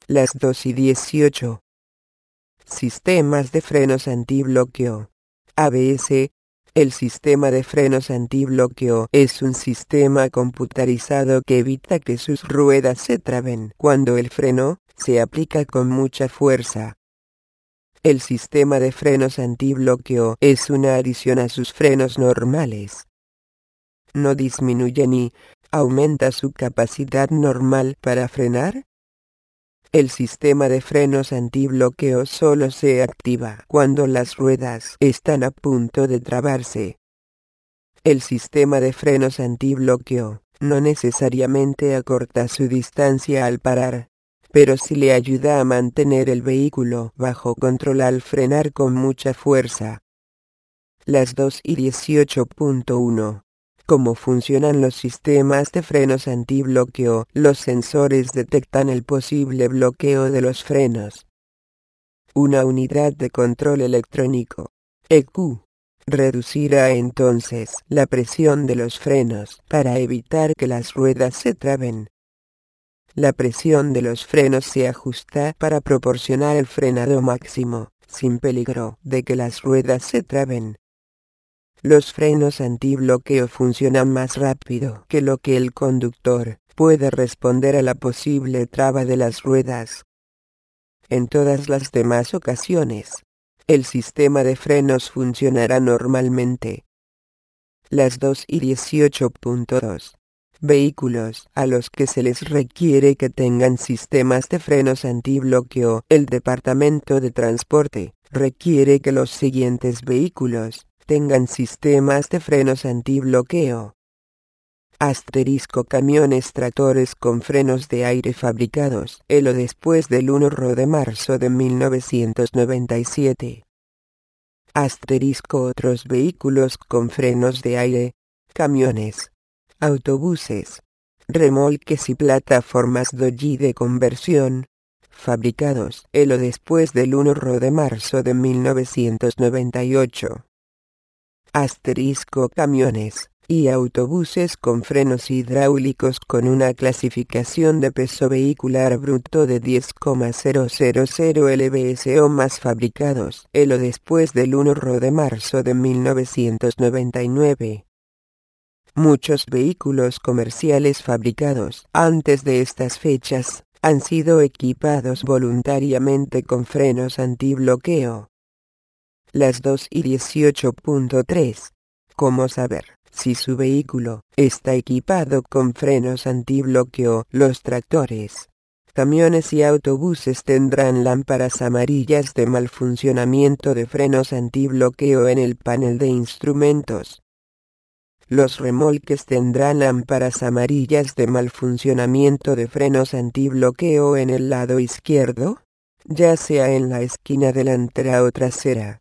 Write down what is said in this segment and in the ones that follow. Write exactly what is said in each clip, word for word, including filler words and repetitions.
Las dos y dieciocho. Sistemas de frenos antibloqueo. A B S. El sistema de frenos antibloqueo es un sistema computarizado que evita que sus ruedas se traben cuando el freno se aplica con mucha fuerza. El sistema de frenos antibloqueo es una adición a sus frenos normales. No disminuye ni aumenta su capacidad normal para frenar. El sistema de frenos antibloqueo solo se activa cuando las ruedas están a punto de trabarse. El sistema de frenos antibloqueo no necesariamente acorta su distancia al parar, pero sí le ayuda a mantener el vehículo bajo control al frenar con mucha fuerza. Las dos y dieciocho punto uno. ¿Cómo funcionan los sistemas de frenos antibloqueo? Los sensores detectan el posible bloqueo de los frenos. Una unidad de control electrónico, E Q, reducirá entonces la presión de los frenos para evitar que las ruedas se traben. La presión de los frenos se ajusta para proporcionar el frenado máximo, sin peligro de que las ruedas se traben. Los frenos antibloqueo funcionan más rápido que lo que el conductor puede responder a la posible traba de las ruedas. En todas las demás ocasiones, el sistema de frenos funcionará normalmente. Las dos y dieciocho punto dos. Vehículos a los que se les requiere que tengan sistemas de frenos antibloqueo. El Departamento de Transporte requiere que los siguientes vehículos tengan sistemas de frenos antibloqueo. Asterisco camiones tractores con frenos de aire fabricados el o después del primero de marzo de mil novecientos noventa y siete. Asterisco otros vehículos con frenos de aire, camiones, autobuses, remolques y plataformas Dodge de conversión, fabricados el o después del primero de marzo de mil novecientos noventa y ocho. Asterisco camiones y autobuses con frenos hidráulicos con una clasificación de peso vehicular bruto de diez coma cero cero cero libras o más fabricados el o después del primero de marzo de mil novecientos noventa y nueve. Muchos vehículos comerciales fabricados antes de estas fechas han sido equipados voluntariamente con frenos antibloqueo. Las dos y dieciocho punto tres. ¿Cómo saber si su vehículo está equipado con frenos antibloqueo? Los tractores, camiones y autobuses tendrán lámparas amarillas de mal funcionamiento de frenos antibloqueo en el panel de instrumentos. Los remolques tendrán lámparas amarillas de mal funcionamiento de frenos antibloqueo en el lado izquierdo, ya sea en la esquina delantera o trasera.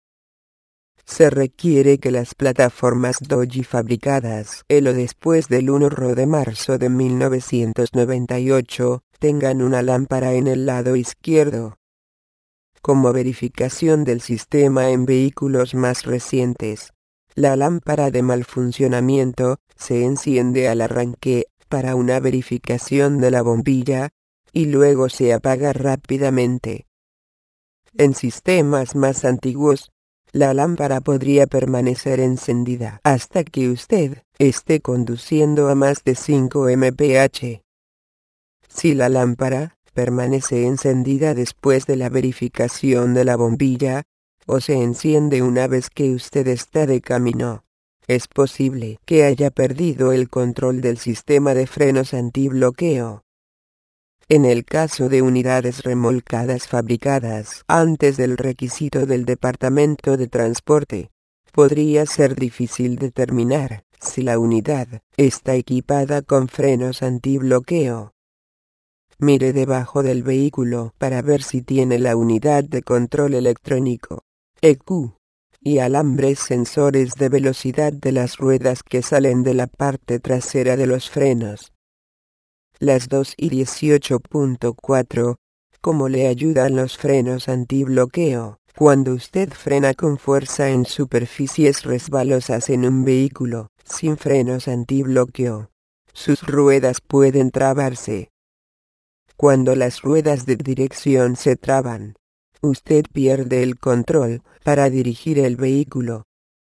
Se requiere que las plataformas Dodge fabricadas el o después del primero de marzo de mil novecientos noventa y ocho tengan una lámpara en el lado izquierdo. Como verificación del sistema en vehículos más recientes, la lámpara de mal funcionamiento se enciende al arranque para una verificación de la bombilla, y luego se apaga rápidamente. En sistemas más antiguos, la lámpara podría permanecer encendida hasta que usted esté conduciendo a más de cinco millas por hora. Si la lámpara permanece encendida después de la verificación de la bombilla, o se enciende una vez que usted está de camino, es posible que haya perdido el control del sistema de frenos antibloqueo. En el caso de unidades remolcadas fabricadas antes del requisito del Departamento de Transporte, podría ser difícil determinar si la unidad está equipada con frenos antibloqueo. Mire debajo del vehículo para ver si tiene la unidad de control electrónico, E Q, y alambres sensores de velocidad de las ruedas que salen de la parte trasera de los frenos. Las dos y dieciocho punto cuatro. ¿Cómo le ayudan los frenos antibloqueo? Cuando usted frena con fuerza en superficies resbalosas en un vehículo sin frenos antibloqueo, sus ruedas pueden trabarse. Cuando las ruedas de dirección se traban, usted pierde el control para dirigir el vehículo.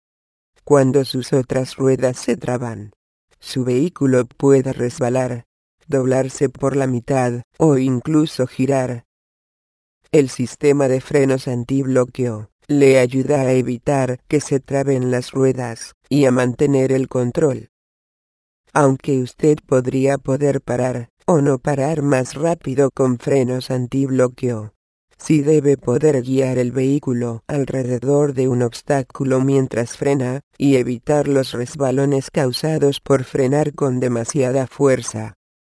Cuando sus otras ruedas se traban, su vehículo puede resbalar, doblarse por la mitad o incluso girar. El sistema de frenos antibloqueo le ayuda a evitar que se traben las ruedas y a mantener el control. Aunque usted podría poder parar o no parar más rápido con frenos antibloqueo, sí debe poder guiar el vehículo alrededor de un obstáculo mientras frena y evitar los resbalones causados por frenar con demasiada fuerza.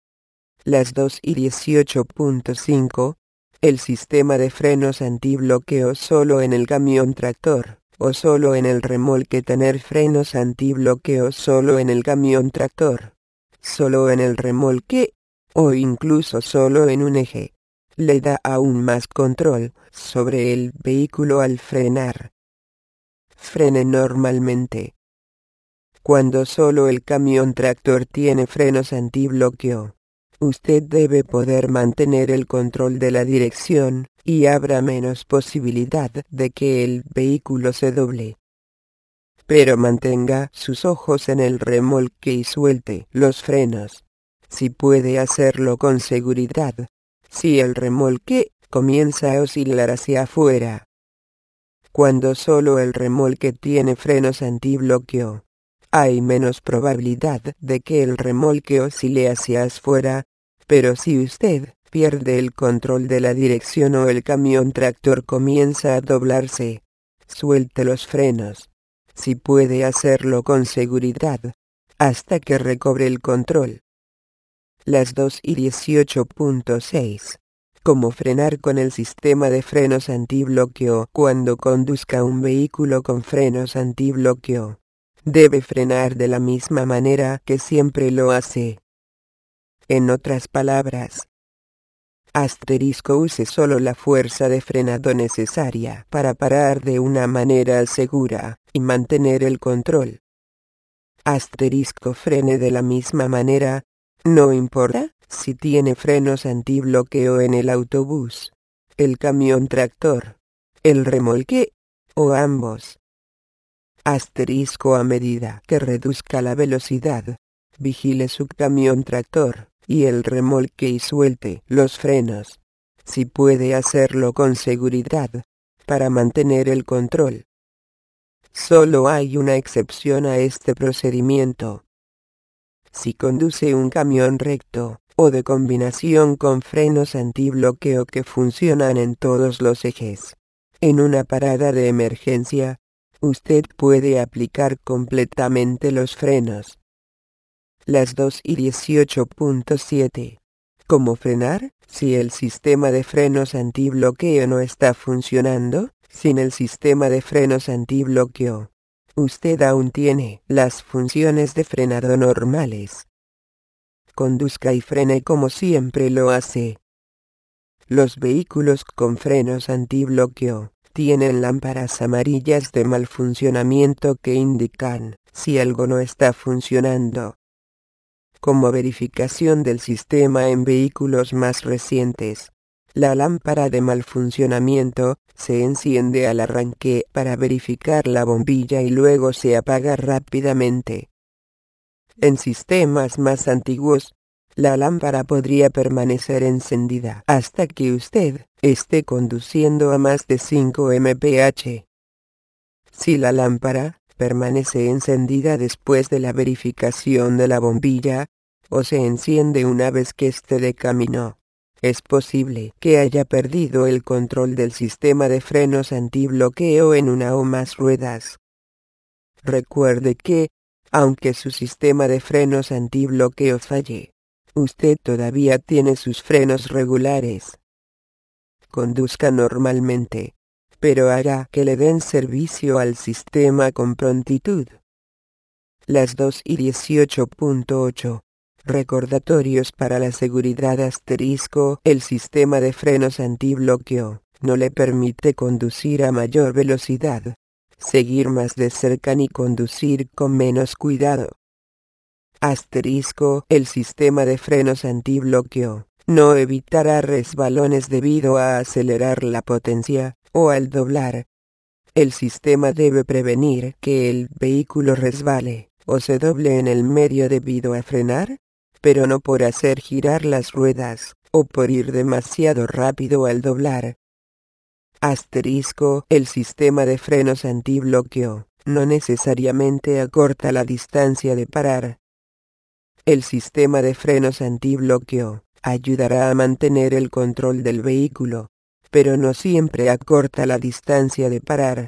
Las dos y dieciocho punto cinco. El sistema de frenos antibloqueo solo en el camión tractor, o solo en el remolque. Tener frenos antibloqueo solo en el camión tractor, solo en el remolque, o incluso solo en un eje, le da aún más control sobre el vehículo al frenar. Frene normalmente. Cuando solo el camión tractor tiene frenos antibloqueo, usted debe poder mantener el control de la dirección, y habrá menos posibilidad de que el vehículo se doble. Pero mantenga sus ojos en el remolque y suelte los frenos, si puede hacerlo con seguridad, si el remolque comienza a oscilar hacia afuera. Cuando solo el remolque tiene frenos antibloqueo, hay menos probabilidad de que el remolque oscile hacia afuera, pero si usted pierde el control de la dirección o el camión tractor comienza a doblarse, suelte los frenos, si puede hacerlo con seguridad, hasta que recobre el control. Las dos y dieciocho punto seis. Cómo frenar con el sistema de frenos antibloqueo. Cuando conduzca un vehículo con frenos antibloqueo, debe frenar de la misma manera que siempre lo hace. En otras palabras, asterisco use solo la fuerza de frenado necesaria para parar de una manera segura y mantener el control. Asterisco frene de la misma manera, no importa si tiene frenos antibloqueo en el autobús, el camión tractor, el remolque o ambos. Asterisco a medida que reduzca la velocidad, vigile su camión tractor y el remolque y suelte los frenos, si puede hacerlo con seguridad, para mantener el control. Solo hay una excepción a este procedimiento. Si conduce un camión recto, o de combinación con frenos antibloqueo que funcionan en todos los ejes, en una parada de emergencia, usted puede aplicar completamente los frenos. Las dos y dieciocho punto siete. ¿Cómo frenar si el sistema de frenos antibloqueo no está funcionando? Sin el sistema de frenos antibloqueo, usted aún tiene las funciones de frenado normales. Conduzca y frene como siempre lo hace. Los vehículos con frenos antibloqueo tienen lámparas amarillas de mal funcionamiento que indican si algo no está funcionando. Como verificación del sistema en vehículos más recientes, la lámpara de mal funcionamiento se enciende al arranque para verificar la bombilla y luego se apaga rápidamente. En sistemas más antiguos, la lámpara podría permanecer encendida hasta que usted esté conduciendo a más de cinco millas por hora. Si la lámpara permanece encendida después de la verificación de la bombilla, o se enciende una vez que esté de camino, es posible que haya perdido el control del sistema de frenos antibloqueo en una o más ruedas. Recuerde que, aunque su sistema de frenos antibloqueo falle, usted todavía tiene sus frenos regulares. Conduzca normalmente, pero haga que le den servicio al sistema con prontitud. Las dos y dieciocho punto ocho. Recordatorios para la seguridad asterisco. El sistema de frenos antibloqueo no le permite conducir a mayor velocidad, seguir más de cerca ni conducir con menos cuidado. Asterisco. El sistema de frenos antibloqueo no evitará resbalones debido a acelerar la potencia, o al doblar. El sistema debe prevenir que el vehículo resbale, o se doble en el medio debido a frenar, pero no por hacer girar las ruedas, o por ir demasiado rápido al doblar. Asterisco, el sistema de frenos antibloqueo no necesariamente acorta la distancia de parar. El sistema de frenos antibloqueo ayudará a mantener el control del vehículo, pero no siempre acorta la distancia de parar.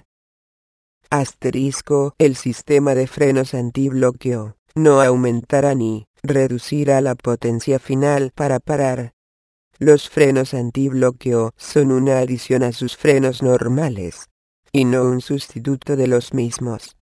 Asterisco, el sistema de frenos antibloqueo no aumentará ni reducirá la potencia final para parar. Los frenos antibloqueo son una adición a sus frenos normales, y no un sustituto de los mismos.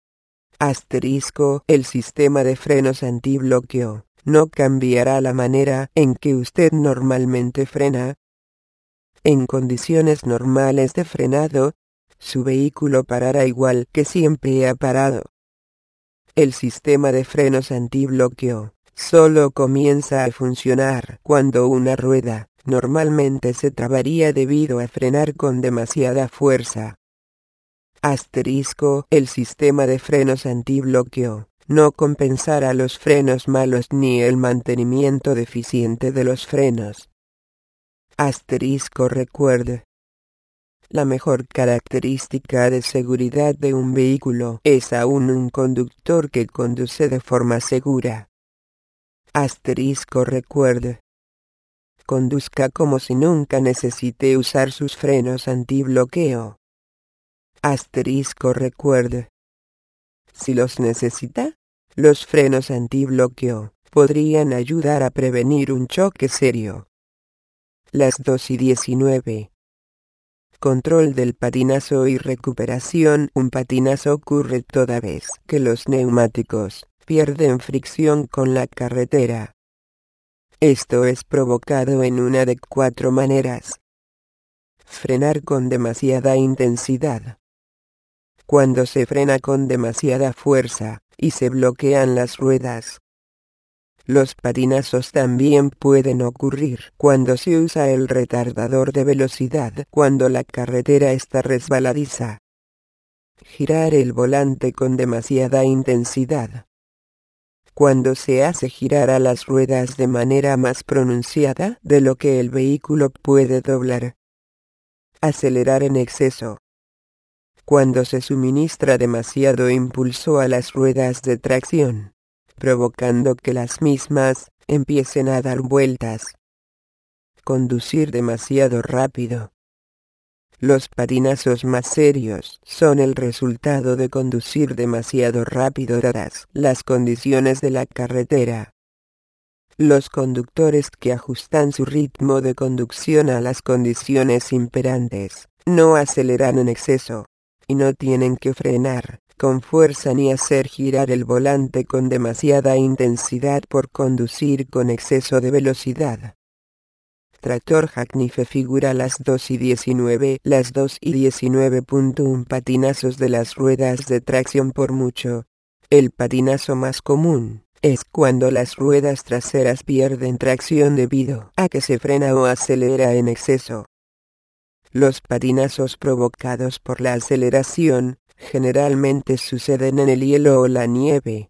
Asterisco, el sistema de frenos antibloqueo no cambiará la manera en que usted normalmente frena. En condiciones normales de frenado, su vehículo parará igual que siempre ha parado. El sistema de frenos antibloqueo solo comienza a funcionar cuando una rueda normalmente se trabaría debido a frenar con demasiada fuerza. Asterisco, el sistema de frenos antibloqueo no compensará los frenos malos ni el mantenimiento deficiente de los frenos. Asterisco, recuerde. La mejor característica de seguridad de un vehículo es aún un conductor que conduce de forma segura. Asterisco, recuerde. Conduzca como si nunca necesite usar sus frenos antibloqueo. Asterisco, recuerde. Si los necesita, los frenos antibloqueo podrían ayudar a prevenir un choque serio. Las dos y diecinueve. Control del patinazo y recuperación. Un patinazo ocurre toda vez que los neumáticos pierden fricción con la carretera. Esto es provocado en una de cuatro maneras. Frenar con demasiada intensidad. Cuando se frena con demasiada fuerza y se bloquean las ruedas. Los patinazos también pueden ocurrir cuando se usa el retardador de velocidad cuando la carretera está resbaladiza. Girar el volante con demasiada intensidad. Cuando se hace girar a las ruedas de manera más pronunciada de lo que el vehículo puede doblar. Acelerar en exceso. Cuando se suministra demasiado impulso a las ruedas de tracción, provocando que las mismas empiecen a dar vueltas. Conducir demasiado rápido. Los patinazos más serios son el resultado de conducir demasiado rápido dadas las condiciones de la carretera. Los conductores que ajustan su ritmo de conducción a las condiciones imperantes no aceleran en exceso, y no tienen que frenar con fuerza ni hacer girar el volante con demasiada intensidad por conducir con exceso de velocidad. Tractor Hackneyfe figura las dos y diecinueve. Las dos y diecinueve punto uno Patinazos de las ruedas de tracción. Por mucho, el patinazo más común es cuando las ruedas traseras pierden tracción debido a que se frena o acelera en exceso. Los patinazos provocados por la aceleración generalmente suceden en el hielo o la nieve.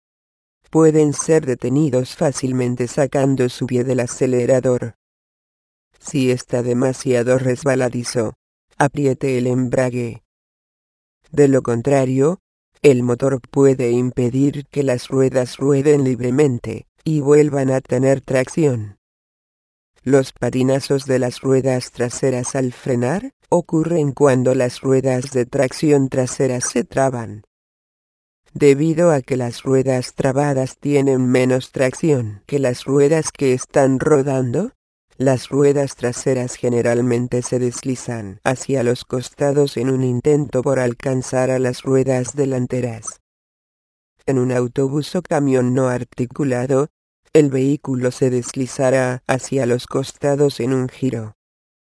Pueden ser detenidos fácilmente sacando su pie del acelerador. Si está demasiado resbaladizo, apriete el embrague. De lo contrario, el motor puede impedir que las ruedas rueden libremente y vuelvan a tener tracción. Los patinazos de las ruedas traseras al frenar ocurren cuando las ruedas de tracción traseras se traban. Debido a que las ruedas trabadas tienen menos tracción que las ruedas que están rodando, las ruedas traseras generalmente se deslizan hacia los costados en un intento por alcanzar a las ruedas delanteras. En un autobús o camión no articulado, el vehículo se deslizará hacia los costados en un giro.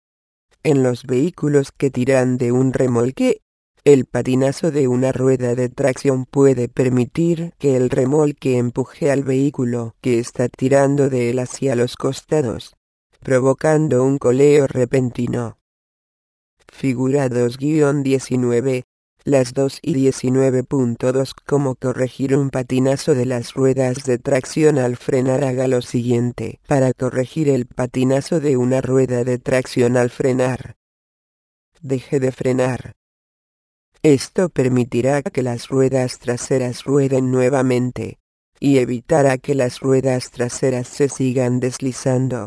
En los vehículos que tiran de un remolque, el patinazo de una rueda de tracción puede permitir que el remolque empuje al vehículo que está tirando de él hacia los costados. provocando un coleo repentino. Figura dos guión diecinueve. Las dos y diecinueve punto dos. Cómo corregir un patinazo de las ruedas de tracción al frenar. Haga lo siguiente para corregir el patinazo de una rueda de tracción al frenar. Deje de frenar. Esto permitirá que las ruedas traseras rueden nuevamente, y evitará que las ruedas traseras se sigan deslizando.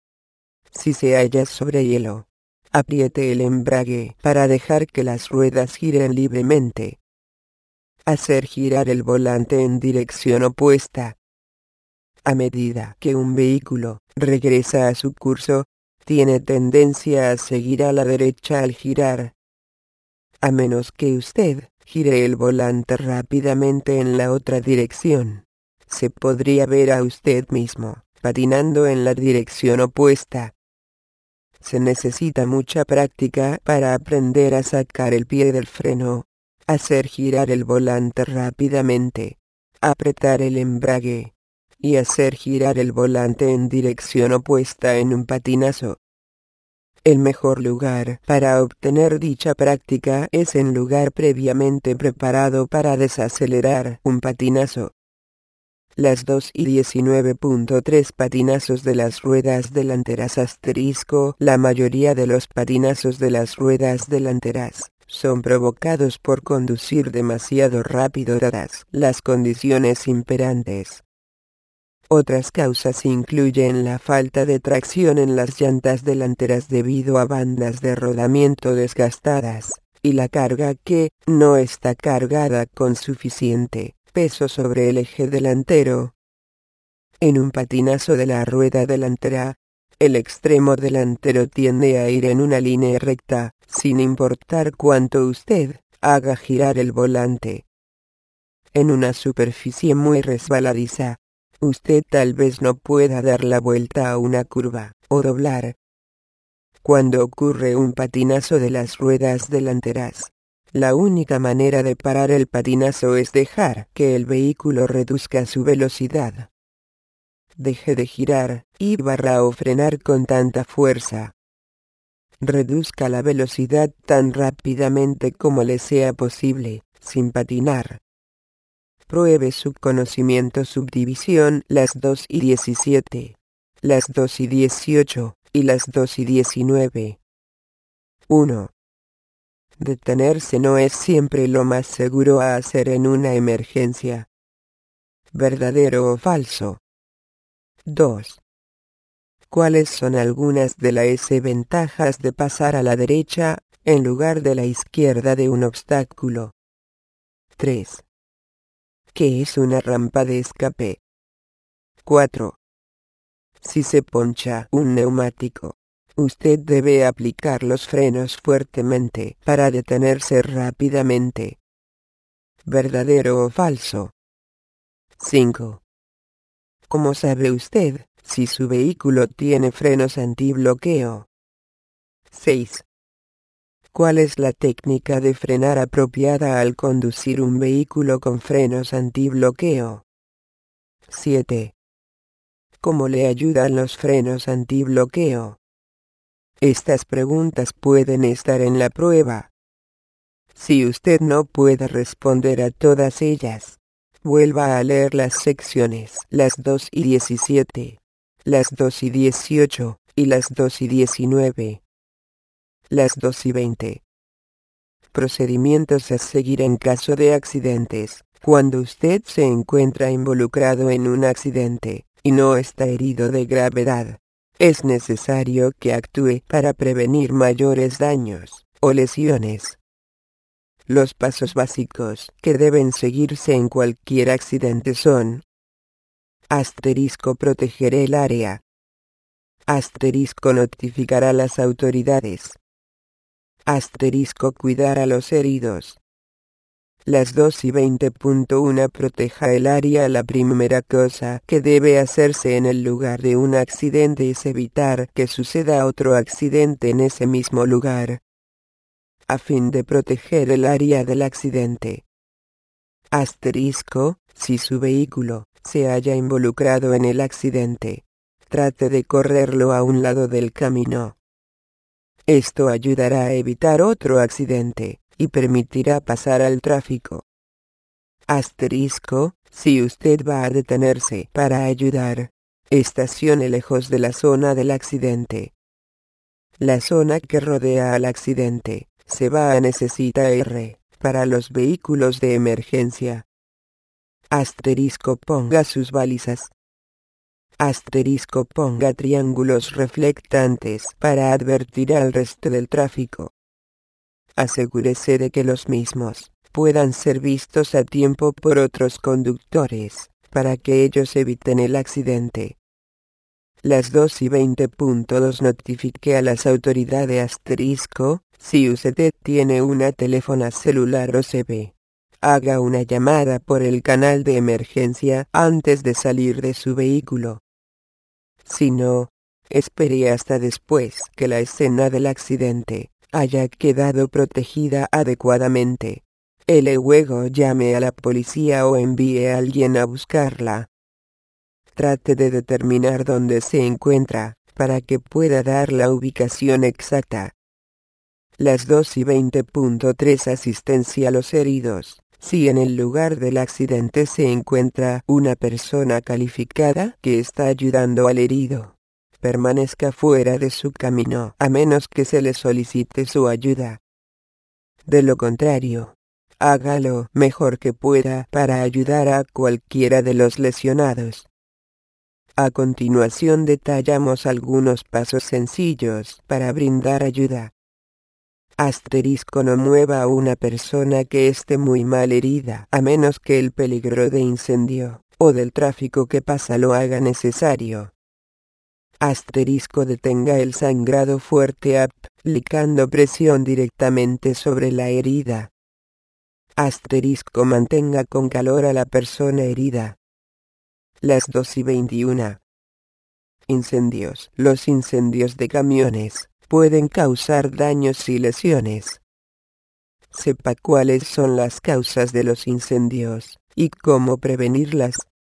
Si se halla sobre hielo, apriete el embrague para dejar que las ruedas giren libremente. Hacer girar el volante en dirección opuesta. A medida que un vehículo regresa a su curso, tiene tendencia a seguir a la derecha al girar. A menos que usted gire el volante rápidamente en la otra dirección, se podría ver a usted mismo patinando en la dirección opuesta. Se necesita mucha práctica para aprender a sacar el pie del freno, hacer girar el volante rápidamente, apretar el embrague, y hacer girar el volante en dirección opuesta en un patinazo. El mejor lugar para obtener dicha práctica es en lugar previamente preparado para desacelerar un patinazo. Las dos y diecinueve punto tres patinazos de las ruedas delanteras asterisco. La mayoría de los patinazos de las ruedas delanteras son provocados por conducir demasiado rápido dadas las condiciones imperantes. Otras causas incluyen la falta de tracción en las llantas delanteras debido a bandas de rodamiento desgastadas, y la carga que no está cargada con suficiente peso sobre el eje delantero. En un patinazo de la rueda delantera, el extremo delantero tiende a ir en una línea recta, sin importar cuánto usted haga girar el volante. En una superficie muy resbaladiza, usted tal vez no pueda dar la vuelta a una curva, o doblar. Cuando ocurre un patinazo de las ruedas delanteras, la única manera de parar el patinazo es dejar que el vehículo reduzca su velocidad. Deje de girar, y barra o frenar con tanta fuerza. Reduzca la velocidad tan rápidamente como le sea posible, sin patinar. Pruebe su conocimiento subdivisión las dos y diecisiete, las dos y dieciocho, y las dos y diecinueve. uno. Detenerse no es siempre lo más seguro a hacer en una emergencia. ¿Verdadero o falso? dos. ¿Cuáles son algunas de las ventajas de pasar a la derecha, en lugar de la izquierda de un obstáculo? tres. ¿Qué es una rampa de escape? cuatro. Si se poncha un neumático, usted debe aplicar los frenos fuertemente para detenerse rápidamente. ¿Verdadero o falso? cinco. ¿Cómo sabe usted si su vehículo tiene frenos antibloqueo? seis. ¿Cuál es la técnica de frenar apropiada al conducir un vehículo con frenos antibloqueo? siete. ¿Cómo le ayudan los frenos antibloqueo? Estas preguntas pueden estar en la prueba. Si usted no puede responder a todas ellas, vuelva a leer las secciones las dos y diecisiete, las dos y dieciocho, y las dos y diecinueve. Las dos y veinte. Procedimientos a seguir en caso de accidentes. Cuando usted se encuentra involucrado en un accidente, y no está herido de gravedad, es necesario que actúe para prevenir mayores daños o lesiones. Los pasos básicos que deben seguirse en cualquier accidente son: asterisco proteger el área, asterisco notificar a las autoridades, asterisco cuidar a los heridos. Las dos y veinte punto uno proteja el área. La primera cosa que debe hacerse en el lugar de un accidente es evitar que suceda otro accidente en ese mismo lugar, a fin de proteger el área del accidente. Asterisco, si su vehículo se haya involucrado en el accidente, trate de correrlo a un lado del camino. Esto ayudará a evitar otro accidente, y permitirá pasar al tráfico. Asterisco, si usted va a detenerse para ayudar, estacione lejos de la zona del accidente. La zona que rodea al accidente se va a necesitar para los vehículos de emergencia. Asterisco, ponga sus balizas. Asterisco, ponga triángulos reflectantes para advertir al resto del tráfico. Asegúrese de que los mismos puedan ser vistos a tiempo por otros conductores, para que ellos eviten el accidente. Las dos y veinte punto dos notifique a las autoridades asterisco, si usted tiene una teléfono celular o C B. Haga una llamada por el canal de emergencia antes de salir de su vehículo. Si no, espere hasta después que la escena del accidente haya quedado protegida adecuadamente. Y luego llame a la policía o envíe a alguien a buscarla. Trate de determinar dónde se encuentra, para que pueda dar la ubicación exacta. Las dos y veinte punto tres asistencia a los heridos. Si en el lugar del accidente se encuentra una persona calificada que está ayudando al herido, permanezca fuera de su camino a menos que se le solicite su ayuda. De lo contrario, haga lo mejor que pueda para ayudar a cualquiera de los lesionados. A continuación detallamos algunos pasos sencillos para brindar ayuda. Asterisco, no mueva a una persona que esté muy mal herida, a menos que el peligro de incendio o del tráfico que pasa lo haga necesario. Asterisco, detenga el sangrado fuerte aplicando presión directamente sobre la herida. Asterisco, mantenga con calor a la persona herida. Las dos y veintiuna. Incendios. Los incendios de camiones pueden causar daños y lesiones. Sepa cuáles son las causas de los incendios y cómo prevenirlas.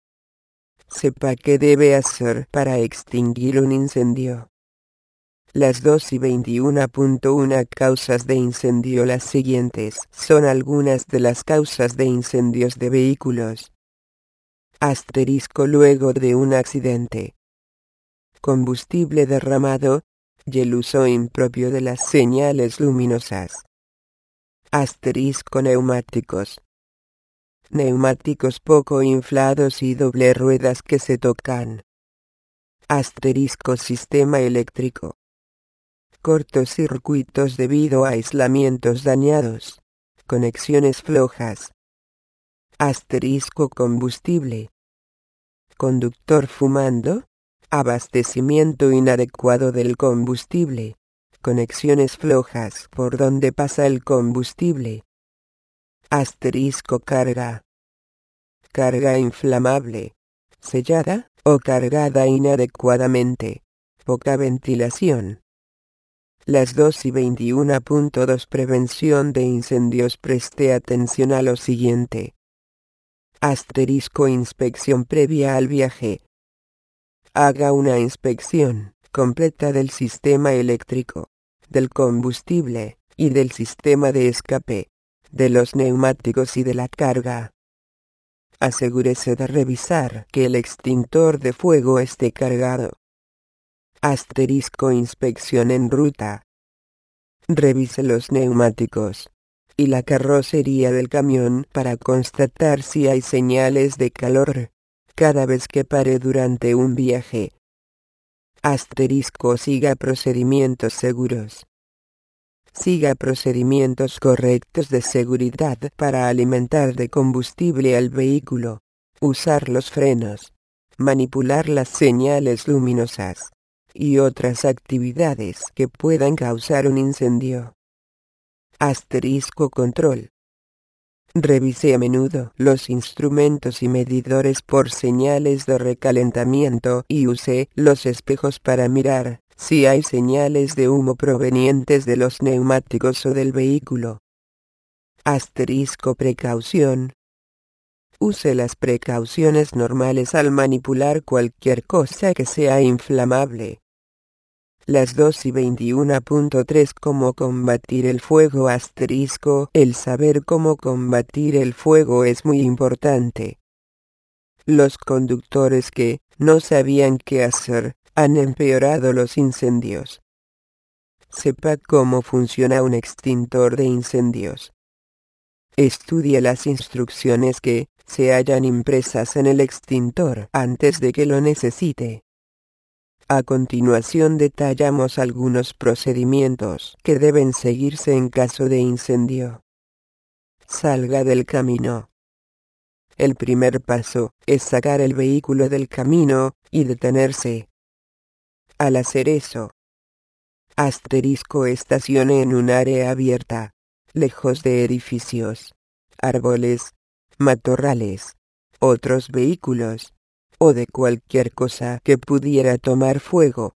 Sepa qué debe hacer para extinguir un incendio. Las dos y veintiuna punto uno causas de incendio. Las siguientes son algunas de las causas de incendios de vehículos. Asterisco, luego de un accidente. Combustible derramado y el uso impropio de las señales luminosas. Asterisco, neumáticos. Neumáticos poco inflados y doble ruedas que se tocan. Asterisco, sistema eléctrico. Cortocircuitos debido a aislamientos dañados. Conexiones flojas. Asterisco, combustible. Conductor fumando. Abastecimiento inadecuado del combustible. Conexiones flojas por donde pasa el combustible. Asterisco, carga. Carga inflamable. Sellada o cargada inadecuadamente. Poca ventilación. Las dos y veintiuna punto dos Prevención de incendios. Preste atención a lo siguiente. Asterisco, inspección previa al viaje. Haga una inspección completa del sistema eléctrico, del combustible y del sistema de escape, de los neumáticos y de la carga. Asegúrese de revisar que el extintor de fuego esté cargado. Asterisco, inspección en ruta. Revise los neumáticos y la carrocería del camión para constatar si hay señales de calor cada vez que pare durante un viaje. Asterisco, siga procedimientos seguros. Siga procedimientos correctos de seguridad para alimentar de combustible al vehículo, usar los frenos, manipular las señales luminosas y otras actividades que puedan causar un incendio. Asterisco, control. Revise a menudo los instrumentos y medidores por señales de recalentamiento y use los espejos para mirar si hay señales de humo provenientes de los neumáticos o del vehículo. Asterisco, precaución. Use las precauciones normales al manipular cualquier cosa que sea inflamable. Las dos y veintiuno punto tres Cómo combatir el fuego asterisco. El saber cómo combatir el fuego es muy importante. Los conductores que no sabían qué hacer han empeorado los incendios. Sepa cómo funciona un extintor de incendios. Estudie las instrucciones que se hallan impresas en el extintor antes de que lo necesite. A continuación detallamos algunos procedimientos que deben seguirse en caso de incendio. Salga del camino. El primer paso es sacar el vehículo del camino y detenerse. Al hacer eso, asterisco estacione en un área abierta, lejos de edificios, árboles, matorrales, otros vehículos, o de cualquier cosa que pudiera tomar fuego.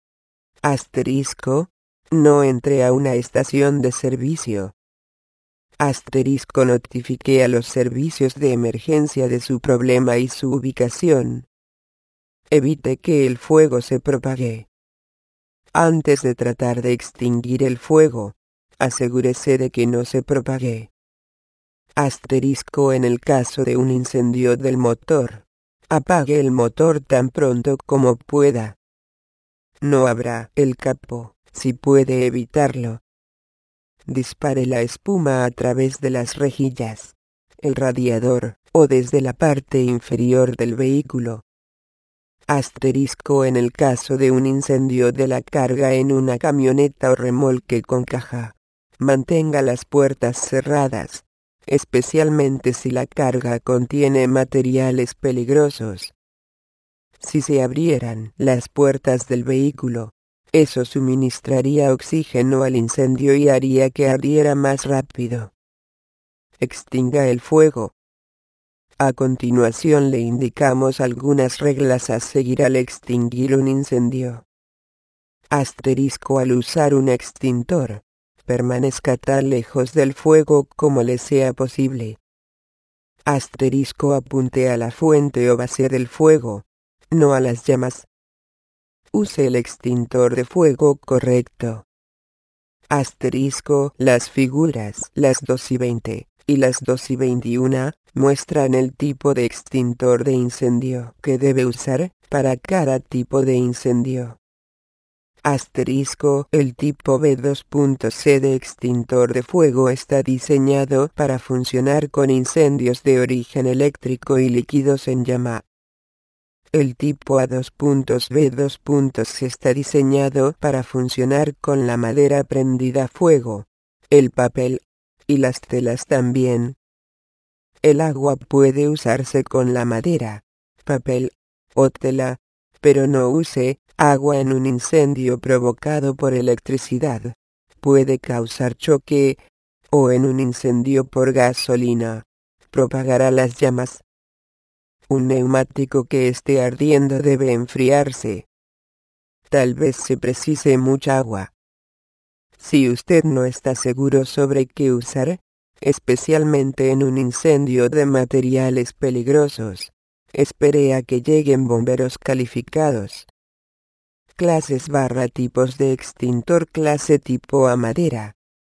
Asterisco, no entre a una estación de servicio. Asterisco notifique a los servicios de emergencia de su problema y su ubicación. Evite que el fuego se propague. Antes de tratar de extinguir el fuego, asegúrese de que no se propague. Asterisco en el caso de un incendio del motor. Apague el motor tan pronto como pueda. No abra el capó, si puede evitarlo. Dispare la espuma a través de las rejillas, el radiador, o desde la parte inferior del vehículo. Asterisco en el caso de un incendio de la carga en una camioneta o remolque con caja. Mantenga las puertas cerradas, especialmente si la carga contiene materiales peligrosos. Si se abrieran las puertas del vehículo, eso suministraría oxígeno al incendio y haría que ardiera más rápido. Extinga el fuego. A continuación le indicamos algunas reglas a seguir al extinguir un incendio. Asterisco al usar un extintor. Permanezca tan lejos del fuego como le sea posible. Asterisco apunte a la fuente o base del fuego, no a las llamas. Use el extintor de fuego correcto. Asterisco las figuras, las dos y veinte y las dos y veintiuno, muestran el tipo de extintor de incendio que debe usar para cada tipo de incendio. Asterisco, el tipo B dos punto C de extintor de fuego está diseñado para funcionar con incendios de origen eléctrico y líquidos en llama. El tipo A dos punto B dos punto C está diseñado para funcionar con la madera prendida a fuego, el papel, y las telas también. El agua puede usarse con la madera, papel, o tela, pero no use agua en un incendio provocado por electricidad. Puede causar choque, o en un incendio por gasolina, propagará las llamas. Un neumático que esté ardiendo debe enfriarse. Tal vez se precise mucha agua. Si usted no está seguro sobre qué usar, especialmente en un incendio de materiales peligrosos, espere a que lleguen bomberos calificados. Clases barra tipos de extintor. Clase tipo A madera.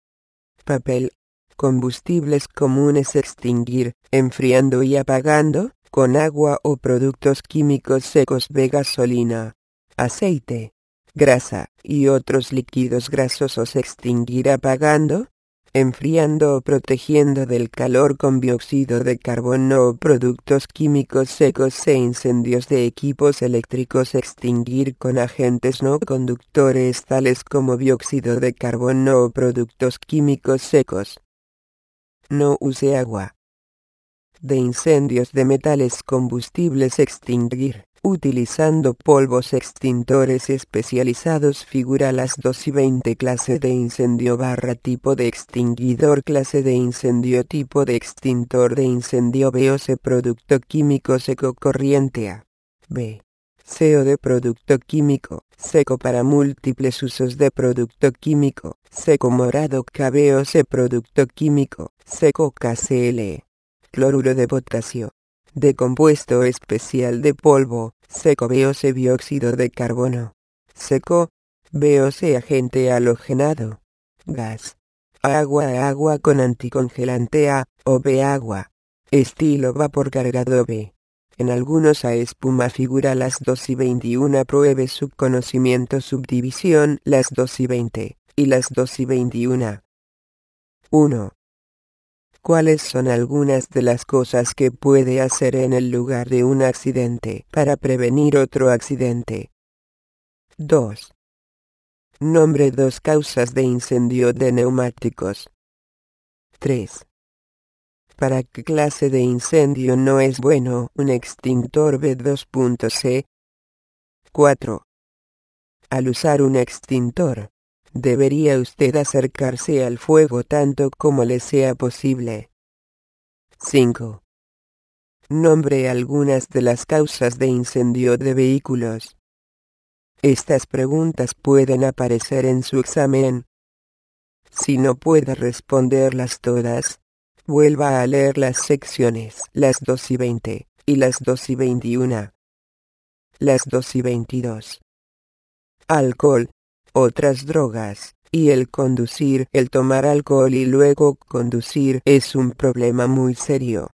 Papel. Combustibles comunes: extinguir, enfriando y apagando, con agua o productos químicos secos. B gasolina, aceite, grasa y otros líquidos grasosos. Extinguir apagando, enfriando o protegiendo del calor con dióxido de carbono o productos químicos secos. E incendios de equipos eléctricos: extinguir con agentes no conductores tales como dióxido de carbono o productos químicos secos. No use agua. De incendios de metales combustibles: extinguir, utilizando polvos extintores especializados. Figura las dos y veinte. Clase de incendio barra tipo de extinguidor. Clase de incendio: tipo de extintor de incendio. B o C producto químico seco. Corriente A. B. C o de producto químico seco para múltiples usos. De producto químico seco morado. K. B o C producto químico seco. K C L. cloruro de potasio, de compuesto especial de polvo seco B O C dióxido de carbono seco, B O C agente halogenado, gas, agua a agua con anticongelante A, o B agua, estilo vapor cargado B. En algunos a espuma figura las dos y veintiuno. Pruebe su conocimiento. Subdivisión las dos y veinte y las dos y veintiuno. uno. ¿Cuáles son algunas de las cosas que puede hacer en el lugar de un accidente para prevenir otro accidente? dos. Nombre dos causas de incendio de neumáticos. tres. ¿Para qué clase de incendio no es bueno un extintor B dos punto C? cuatro. Al usar un extintor, debería usted acercarse al fuego tanto como le sea posible. cinco. Nombre algunas de las causas de incendio de vehículos. Estas preguntas pueden aparecer en su examen. Si no puede responderlas todas, vuelva a leer las secciones las dos y veinte y las dos y veintiuno. Las dos y veintidós. Alcohol, otras drogas, y el conducir. El tomar alcohol y luego conducir es un problema muy serio.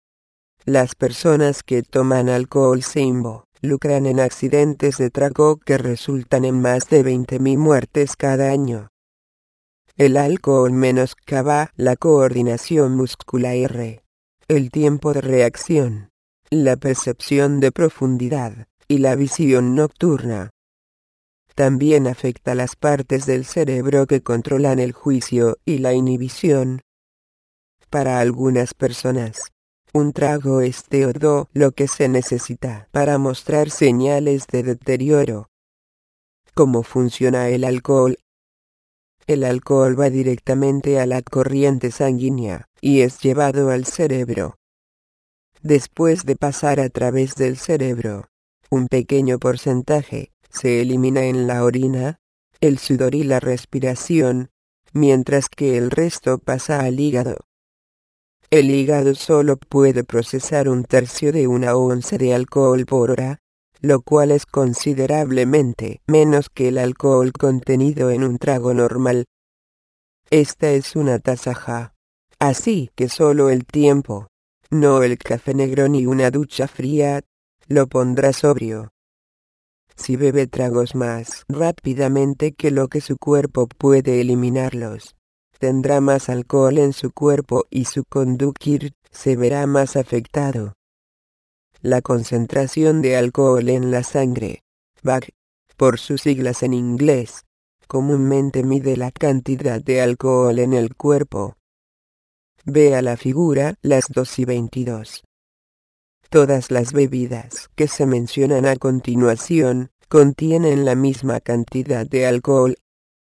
Las personas que toman alcohol se involucran en accidentes de tráfico que resultan en más de veinte mil muertes cada año. El alcohol menoscaba la coordinación muscular, el tiempo de reacción, la percepción de profundidad, y la visión nocturna. También afecta las partes del cerebro que controlan el juicio y la inhibición. Para algunas personas, un trago es todo lo que se necesita para mostrar señales de deterioro. ¿Cómo funciona el alcohol? El alcohol va directamente a la corriente sanguínea, y es llevado al cerebro. Después de pasar a través del cerebro, un pequeño porcentaje se elimina en la orina, el sudor y la respiración, mientras que el resto pasa al hígado. El hígado solo puede procesar un tercio de una onza de alcohol por hora, lo cual es considerablemente menos que el alcohol contenido en un trago normal. Esta es una tasaja. Así que solo el tiempo, no el café negro ni una ducha fría, lo pondrá sobrio. Si bebe tragos más rápidamente que lo que su cuerpo puede eliminarlos, tendrá más alcohol en su cuerpo y su conducir se verá más afectado. La concentración de alcohol en la sangre, B A C, por sus siglas en inglés, comúnmente mide la cantidad de alcohol en el cuerpo. Vea la figura las dos y veintidós. Todas las bebidas que se mencionan a continuación contienen la misma cantidad de alcohol.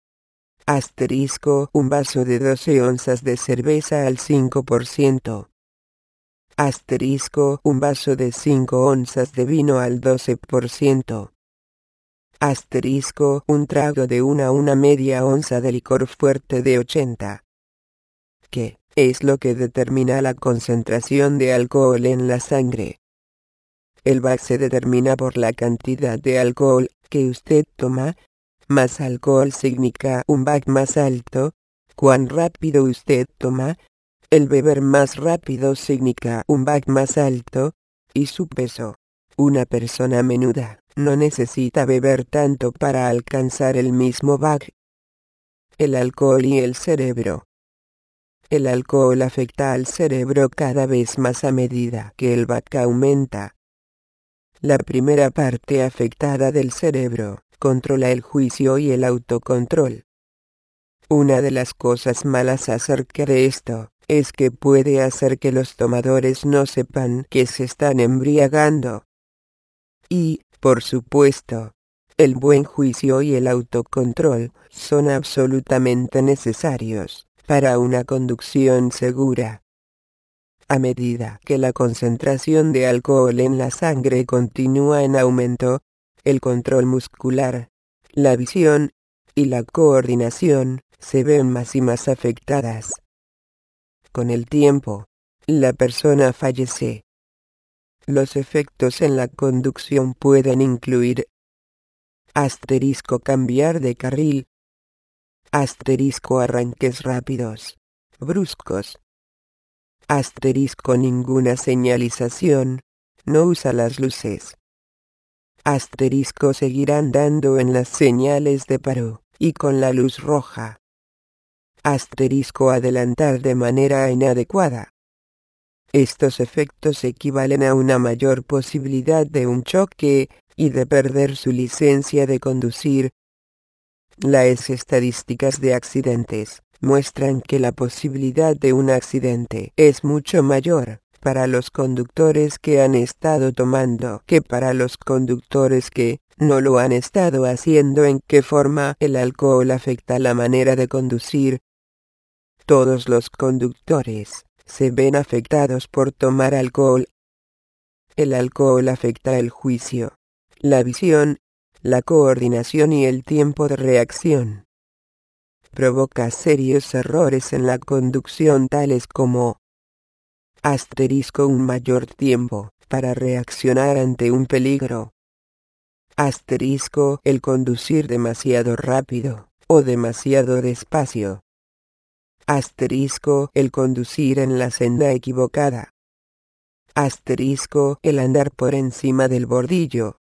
Asterisco, un vaso de doce onzas de cerveza al cinco por ciento. Asterisco, un vaso de cinco onzas de vino al doce por ciento. Asterisco, un trago de una a una media onza de licor fuerte de ochenta. ¿Qué es lo que determina la concentración de alcohol en la sangre? El B A C se determina por la cantidad de alcohol que usted toma. Más alcohol significa un B A C más alto. Cuán rápido usted toma. El beber más rápido significa un B A C más alto, y su peso. Una persona menuda no necesita beber tanto para alcanzar el mismo B A C. El alcohol y el cerebro. El alcohol afecta al cerebro cada vez más a medida que el B A C aumenta. La primera parte afectada del cerebro controla el juicio y el autocontrol. Una de las cosas malas acerca de esto es que puede hacer que los tomadores no sepan que se están embriagando. Y, por supuesto, el buen juicio y el autocontrol son absolutamente necesarios para una conducción segura. A medida que la concentración de alcohol en la sangre continúa en aumento, el control muscular, la visión y la coordinación se ven más y más afectadas. Con el tiempo, La persona fallece. Los efectos en la conducción pueden incluir asterisco cambiar de carril, asterisco arranques rápidos, bruscos, asterisco ninguna señalización, no usa las luces, asterisco seguir andando en las señales de paro, y con la luz roja, asterisco adelantar de manera inadecuada. Estos efectos equivalen a una mayor posibilidad de un choque, y de perder su licencia de conducir. Las estadísticas de accidentes muestran que la posibilidad de un accidente es mucho mayor para los conductores que han estado tomando que para los conductores que no lo han estado haciendo. ¿En qué forma el alcohol afecta la manera de conducir? Todos los conductores se ven afectados por tomar alcohol. El alcohol afecta el juicio, la visión, la coordinación y el tiempo de reacción. Provoca serios errores en la conducción tales como asterisco un mayor tiempo para reaccionar ante un peligro, asterisco el conducir demasiado rápido o demasiado despacio, asterisco el conducir en la senda equivocada, asterisco el andar por encima del bordillo,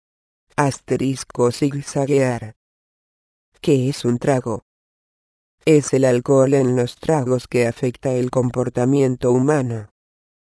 asterisco zigzaguear. ¿Qué es un trago? Es el alcohol en los tragos que afecta el comportamiento humano.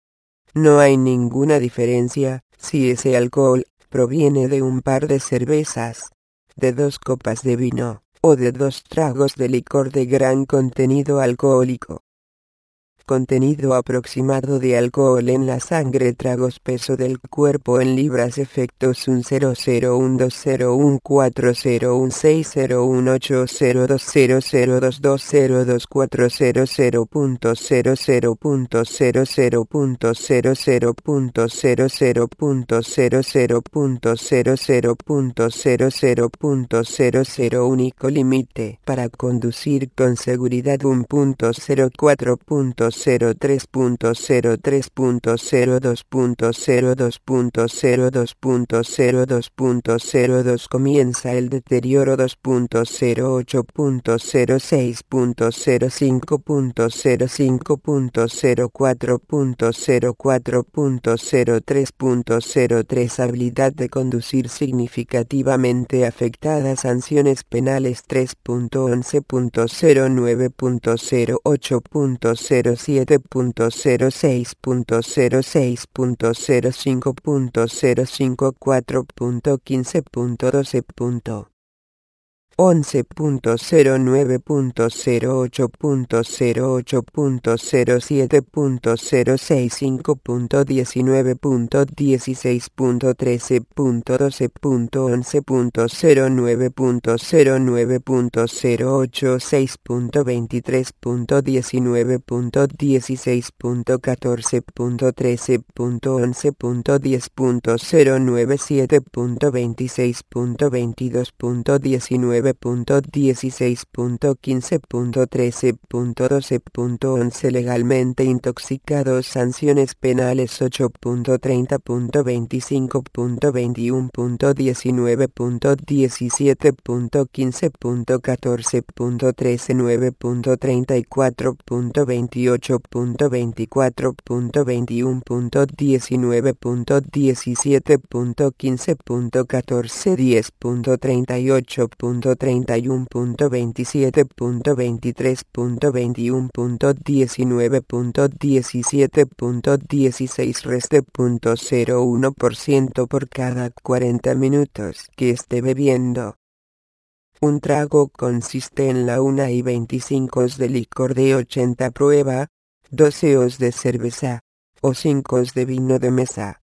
No hay ninguna diferencia si ese alcohol proviene de un par de cervezas, de dos copas de vino, o de dos tragos de licor de gran contenido alcohólico. Contenido aproximado de alcohol en la sangre. Tragos. Peso del cuerpo en libras. Efectos uno cero cero uno dos cero uno cuatro cero uno seis cero uno ocho cero dos cero cero dos dos cero dos cuatro cero cero punto cero cero punto cero cero punto cero cero punto cero cero punto cero cero punto cero cero punto cero cero punto cero cero. Único límite para conducir con seguridad uno punto cero cuatro punto cero tres punto cero tres punto cero dos punto cero dos punto cero dos punto cero dos punto cero dos. Comienza el deterioro. Dos punto cero ocho punto cero seis punto cero cinco punto cero cinco punto cero cuatro punto cero cuatro punto cero tres punto cero tres. Habilidad de conducir significativamente afectada. Sanciones penales. Tres punto once punto cero nueve punto cero ocho punto cero siete punto cero seis punto cero seis punto cero cinco punto cero cinco. Cuatro punto quince punto doce punto once punto cero nueve punto cero ocho punto cero ocho punto cero siete punto cero seis. Cinco punto diecinueve punto dieciséis punto trece punto doce punto once punto cero nueve punto cero nueve punto cero ocho. Seis punto veintitrés punto diecinueve punto dieciséis punto catorce punto trece punto once punto diez punto cero nueve. Siete punto veintiséis punto veintidós punto diecinueve punto dieciséis punto quince punto trece punto doce punto once. Legalmente intoxicados. Sanciones penales. Ocho punto treinta punto veinticinco punto veintiuno punto diecinueve punto diecisiete punto quince punto catorce punto trece. Nueve punto treinta y cuatro punto veintiocho punto veinticuatro punto veintiuno punto diecinueve punto diecisiete punto quince punto catorce. Diez punto treinta y ocho punto treinta y uno punto veintisiete punto veintitrés punto veintiuno punto diecinueve punto diecisiete punto dieciséis. Reste punto cero uno por ciento por cada cuarenta minutos que esté bebiendo. Un trago consiste en la una y veinticinco de licor de ochenta. Prueba, doce os de cerveza, o cinco de vino de mesa.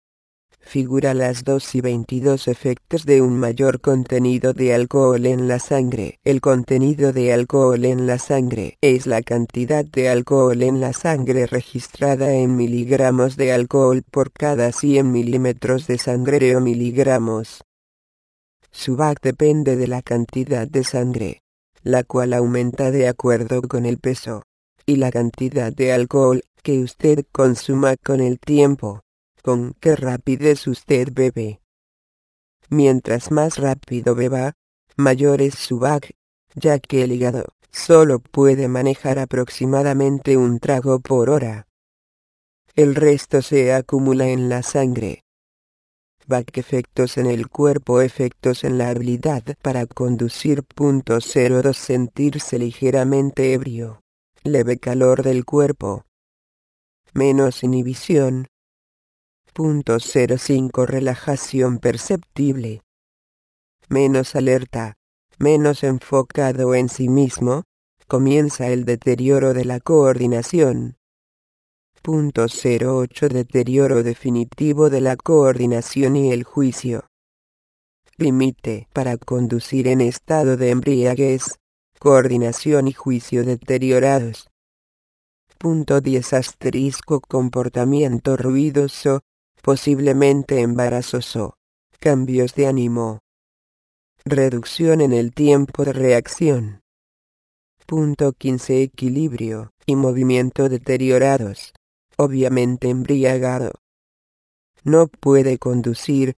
Figura las dos y veintidós efectos de un mayor contenido de alcohol en la sangre. El contenido de alcohol en la sangre es la cantidad de alcohol en la sangre registrada en miligramos de alcohol por cada cien milímetros de sangre o miligramos. Su V A C depende de la cantidad de sangre, la cual aumenta de acuerdo con el peso, y la cantidad de alcohol, que usted consuma con el tiempo, con qué rapidez usted bebe. Mientras más rápido beba, mayor es su B A C, ya que el hígado solo puede manejar aproximadamente un trago por hora. El resto se acumula en la sangre. B A C efectos en el cuerpo, efectos en la habilidad para conducir. Punto cero dos Sentirse ligeramente ebrio. Leve calor del cuerpo. Menos inhibición. Punto cero cinco Relajación perceptible. Menos alerta. Menos enfocado en sí mismo. Comienza el deterioro de la coordinación. Punto cero ocho Deterioro definitivo de la coordinación y el juicio. Límite para conducir en estado de embriaguez, coordinación y juicio deteriorados. Punto diez Asterisco Comportamiento ruidoso, posiblemente embarazoso. Cambios de ánimo. Reducción en el tiempo de reacción. Punto quince Equilibrio y movimiento deteriorados. Obviamente embriagado. No puede conducir.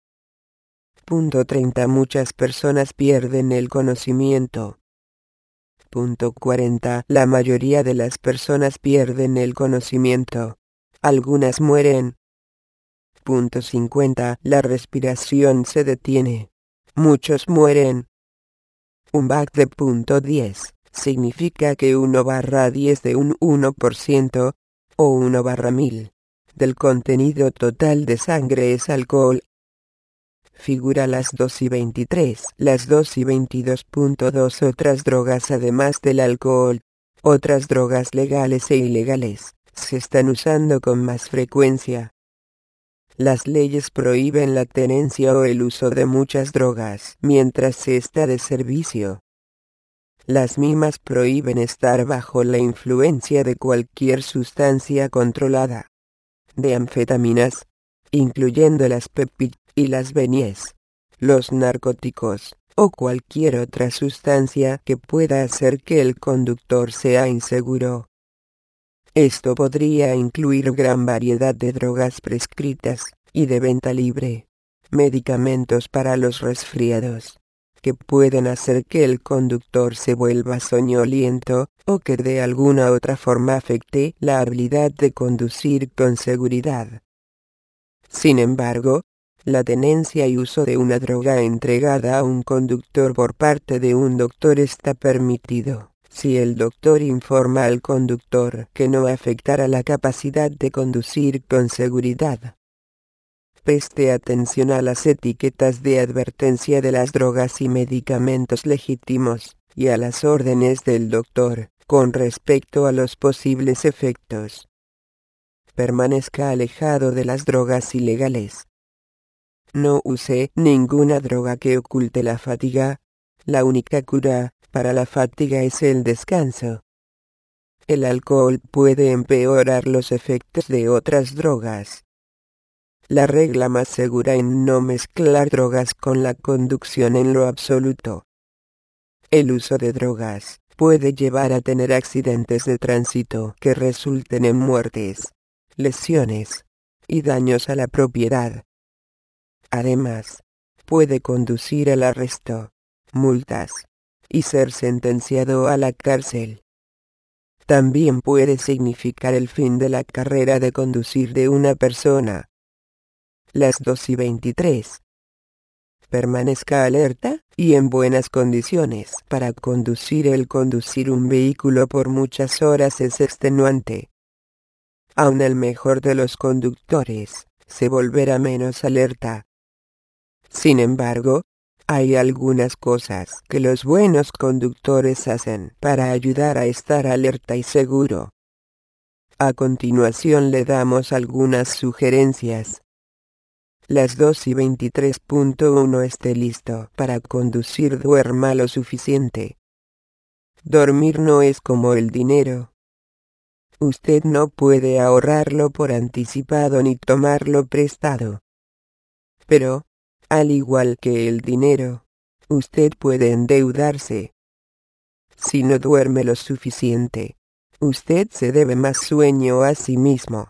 Punto treinta Muchas personas pierden el conocimiento. Punto cuarenta La mayoría de las personas pierden el conocimiento. Algunas mueren. Punto cincuenta La respiración se detiene. Muchos mueren. Un B A C de punto diez significa que uno barra diez de un uno por ciento, o uno barra mil, del contenido total de sangre es alcohol. Figura las dos y veintitrés. Las dos y veintidós punto dos Otras drogas además del alcohol, otras drogas legales e ilegales, se están usando con más frecuencia. Las leyes prohíben la tenencia o el uso de muchas drogas mientras se está de servicio. Las mismas prohíben estar bajo la influencia de cualquier sustancia controlada. De anfetaminas, incluyendo las peptidas y las benies, los narcóticos, o cualquier otra sustancia que pueda hacer que el conductor sea inseguro. Esto podría incluir gran variedad de drogas prescritas y de venta libre, medicamentos para los resfriados, que pueden hacer que el conductor se vuelva soñoliento, o que de alguna otra forma afecte la habilidad de conducir con seguridad. Sin embargo, la tenencia y uso de una droga entregada a un conductor por parte de un doctor está permitido, si el doctor informa al conductor que no afectará la capacidad de conducir con seguridad. Preste atención a las etiquetas de advertencia de las drogas y medicamentos legítimos, y a las órdenes del doctor, con respecto a los posibles efectos. Permanezca alejado de las drogas ilegales. No use ninguna droga que oculte la fatiga. La única cura para la fatiga es el descanso. El alcohol puede empeorar los efectos de otras drogas. La regla más segura en no mezclar drogas con la conducción en lo absoluto. El uso de drogas puede llevar a tener accidentes de tránsito que resulten en muertes, lesiones y daños a la propiedad. Además, puede conducir al arresto, multas y ser sentenciado a la cárcel. También puede significar el fin de la carrera de conducir de una persona. Las dos y veintitrés. Permanezca alerta y en buenas condiciones para conducir. El conducir un vehículo por muchas horas es extenuante. Aun el mejor de los conductores se volverá menos alerta. Sin embargo, hay algunas cosas que los buenos conductores hacen para ayudar a estar alerta y seguro. A continuación le damos algunas sugerencias. Las dos y veintitrés punto uno Esté listo para conducir. Duerma lo suficiente. Dormir no es como el dinero. Usted no puede ahorrarlo por anticipado ni tomarlo prestado. Pero, al igual que el dinero, usted puede endeudarse. Si no duerme lo suficiente, Usted se debe más sueño a sí mismo.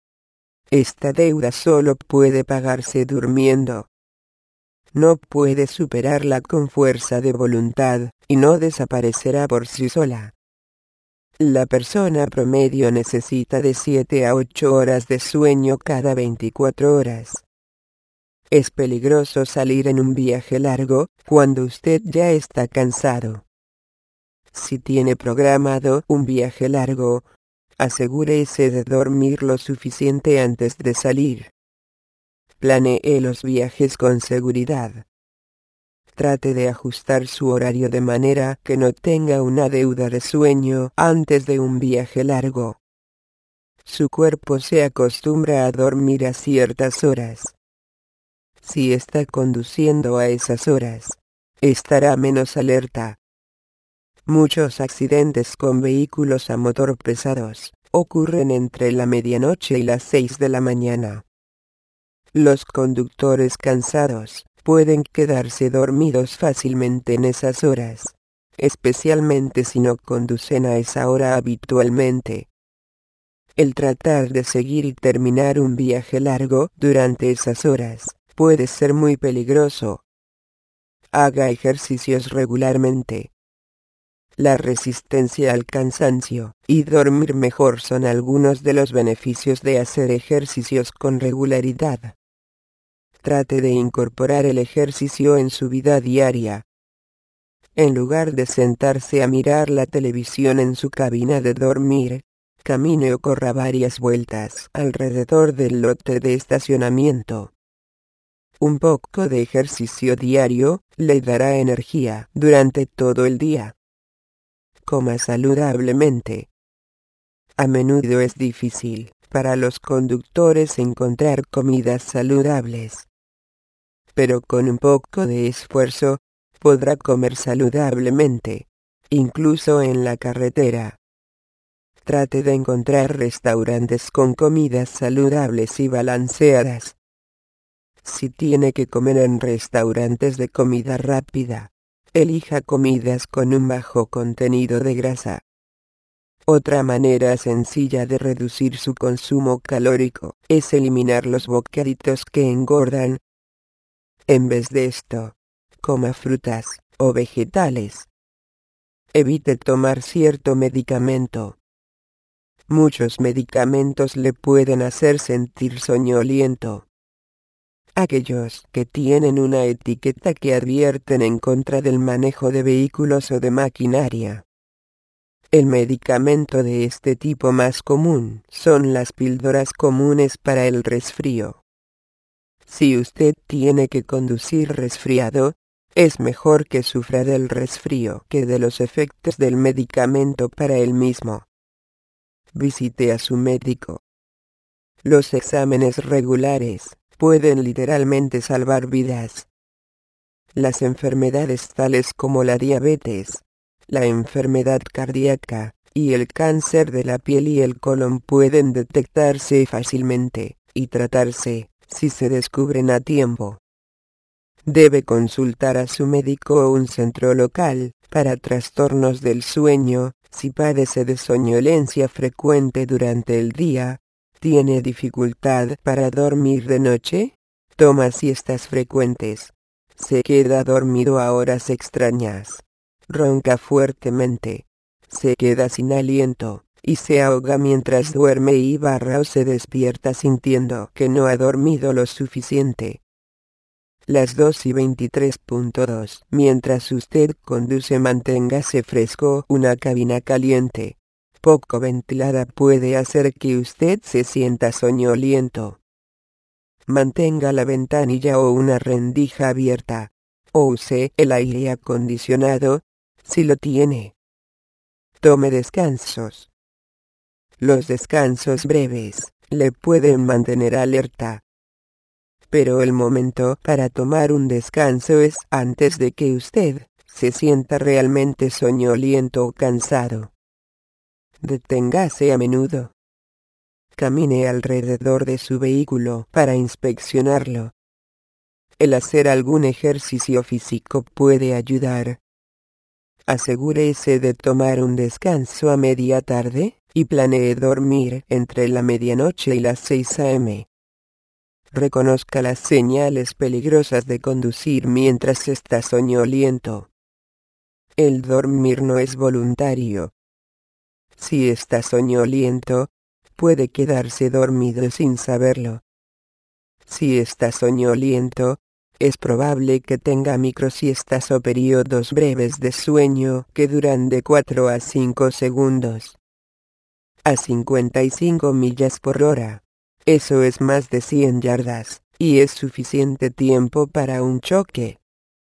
Esta deuda solo puede pagarse durmiendo. No puede superarla con fuerza de voluntad, y no desaparecerá por sí sola. La persona promedio necesita de siete a ocho horas de sueño cada veinticuatro horas. Es peligroso salir en un viaje largo, cuando usted ya está cansado. Si tiene programado un viaje largo, asegúrese de dormir lo suficiente antes de salir. Planee los viajes con seguridad. Trate de ajustar su horario de manera que no tenga una deuda de sueño antes de un viaje largo. Su cuerpo se acostumbra a dormir a ciertas horas. Si está conduciendo a esas horas, estará menos alerta. Muchos accidentes con vehículos a motor pesados ocurren entre la medianoche y las seis de la mañana. Los conductores cansados pueden quedarse dormidos fácilmente en esas horas, especialmente si no conducen a esa hora habitualmente. El tratar de seguir y terminar un viaje largo durante esas horas puede ser muy peligroso. Haga ejercicios regularmente. La resistencia al cansancio y dormir mejor son algunos de los beneficios de hacer ejercicios con regularidad. Trate de incorporar el ejercicio en su vida diaria. En lugar de sentarse a mirar la televisión en su cabina de dormir, camine o corra varias vueltas alrededor del lote de estacionamiento. Un poco de ejercicio diario le dará energía durante todo el día. Coma saludablemente. A menudo es difícil para los conductores encontrar comidas saludables. Pero con un poco de esfuerzo, podrá comer saludablemente, incluso en la carretera. Trate de encontrar restaurantes con comidas saludables y balanceadas. Si tiene que comer en restaurantes de comida rápida, elija comidas con un bajo contenido de grasa. Otra manera sencilla de reducir su consumo calórico es eliminar los bocaditos que engordan. En vez de esto, coma frutas o vegetales. Evite tomar cierto medicamento. Muchos medicamentos le pueden hacer sentir soñoliento. Aquellos que tienen una etiqueta que advierten en contra del manejo de vehículos o de maquinaria. El medicamento de este tipo más común son las píldoras comunes para el resfrío. Si usted tiene que conducir resfriado, es mejor que sufra del resfrío que de los efectos del medicamento para él mismo. Visite a su médico. Los exámenes regulares pueden literalmente salvar vidas. Las enfermedades tales como la diabetes, la enfermedad cardíaca, y el cáncer de la piel y el colon pueden detectarse fácilmente y tratarse, si se descubren a tiempo. Debe consultar a su médico o un centro local para trastornos del sueño, si padece de soñolencia frecuente durante el día, tiene dificultad para dormir de noche, toma siestas frecuentes, se queda dormido a horas extrañas, ronca fuertemente, se queda sin aliento, y se ahoga mientras duerme y barra o se despierta sintiendo que no ha dormido lo suficiente. Las dos y veintitrés punto dos. Mientras usted conduce, manténgase fresco. Una cabina caliente, poco ventilada, puede hacer que usted se sienta soñoliento. Mantenga la ventanilla o una rendija abierta, o use el aire acondicionado, si lo tiene. Tome descansos. Los descansos breves le pueden mantener alerta. Pero el momento para tomar un descanso es antes de que usted se sienta realmente soñoliento o cansado. Deténgase a menudo. Camine alrededor de su vehículo para inspeccionarlo. El hacer algún ejercicio físico puede ayudar. Asegúrese de tomar un descanso a media tarde, y planee dormir entre la medianoche y las seis a eme Reconozca las señales peligrosas de conducir mientras está soñoliento. El dormir no es voluntario. Si está soñoliento, puede quedarse dormido sin saberlo. Si está soñoliento, es probable que tenga microsiestas o periodos breves de sueño que duran de cuatro a cinco segundos. A cincuenta y cinco millas por hora. Eso es más de cien yardas, y es suficiente tiempo para un choque.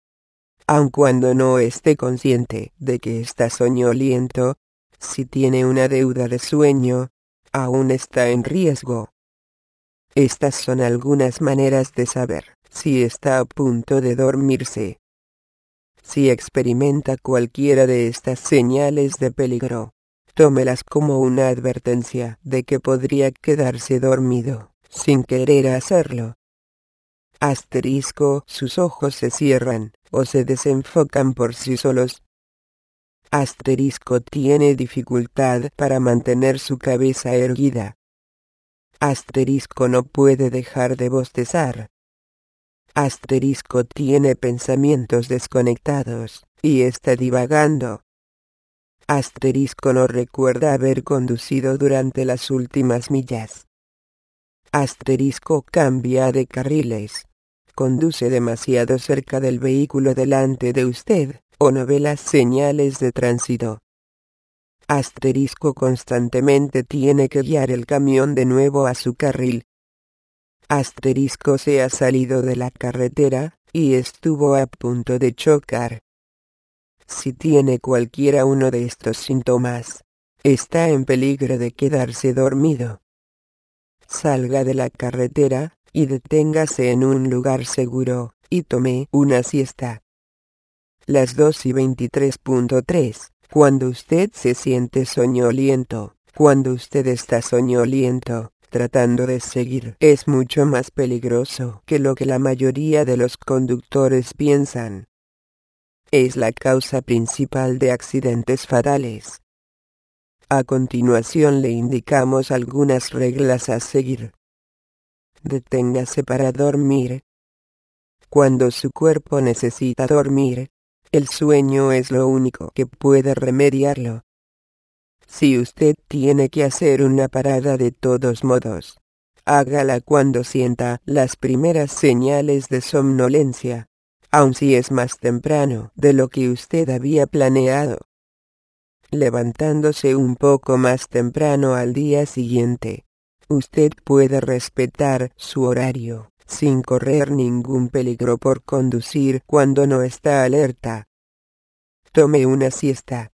Aun cuando no esté consciente de que está soñoliento, si tiene una deuda de sueño, aún está en riesgo. Estas son algunas maneras de saber si está a punto de dormirse. Si experimenta cualquiera de estas señales de peligro, tómelas como una advertencia de que podría quedarse dormido, sin querer hacerlo. Asterisco, sus ojos se cierran, o se desenfocan por sí solos. Asterisco, tiene dificultad para mantener su cabeza erguida. Asterisco, no puede dejar de bostezar. Asterisco, tiene pensamientos desconectados, y está divagando. Asterisco, no recuerda haber conducido durante las últimas millas. Asterisco, cambia de carriles. Conduce demasiado cerca del vehículo delante de usted, o no ve las señales de tránsito. Asterisco, constantemente tiene que guiar el camión de nuevo a su carril. Asterisco, se ha salido de la carretera, y estuvo a punto de chocar. Si tiene cualquiera uno de estos síntomas, está en peligro de quedarse dormido. Salga de la carretera, y deténgase en un lugar seguro, y tome una siesta. Las dos y veintitrés punto tres. Cuando usted se siente soñoliento, cuando usted está soñoliento, tratando de seguir, es mucho más peligroso que lo que la mayoría de los conductores piensan. Es la causa principal de accidentes fatales. A continuación le indicamos algunas reglas a seguir. Deténgase para dormir. Cuando su cuerpo necesita dormir, el sueño es lo único que puede remediarlo. Si usted tiene que hacer una parada de todos modos, hágala cuando sienta las primeras señales de somnolencia, aun si es más temprano de lo que usted había planeado. Levantándose un poco más temprano al día siguiente, usted puede respetar su horario, sin correr ningún peligro por conducir cuando no está alerta. Tome una siesta.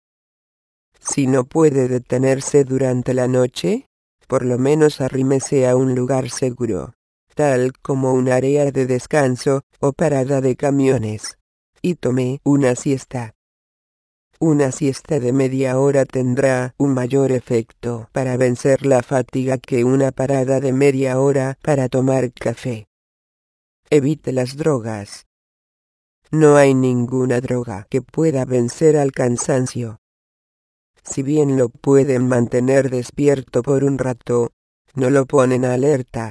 Si no puede detenerse durante la noche, por lo menos arrímese a un lugar seguro, tal como un área de descanso o parada de camiones, y tome una siesta. Una siesta de media hora tendrá un mayor efecto para vencer la fatiga que una parada de media hora para tomar café. Evite las drogas. No hay ninguna droga que pueda vencer al cansancio. Si bien lo pueden mantener despierto por un rato, no lo ponen alerta.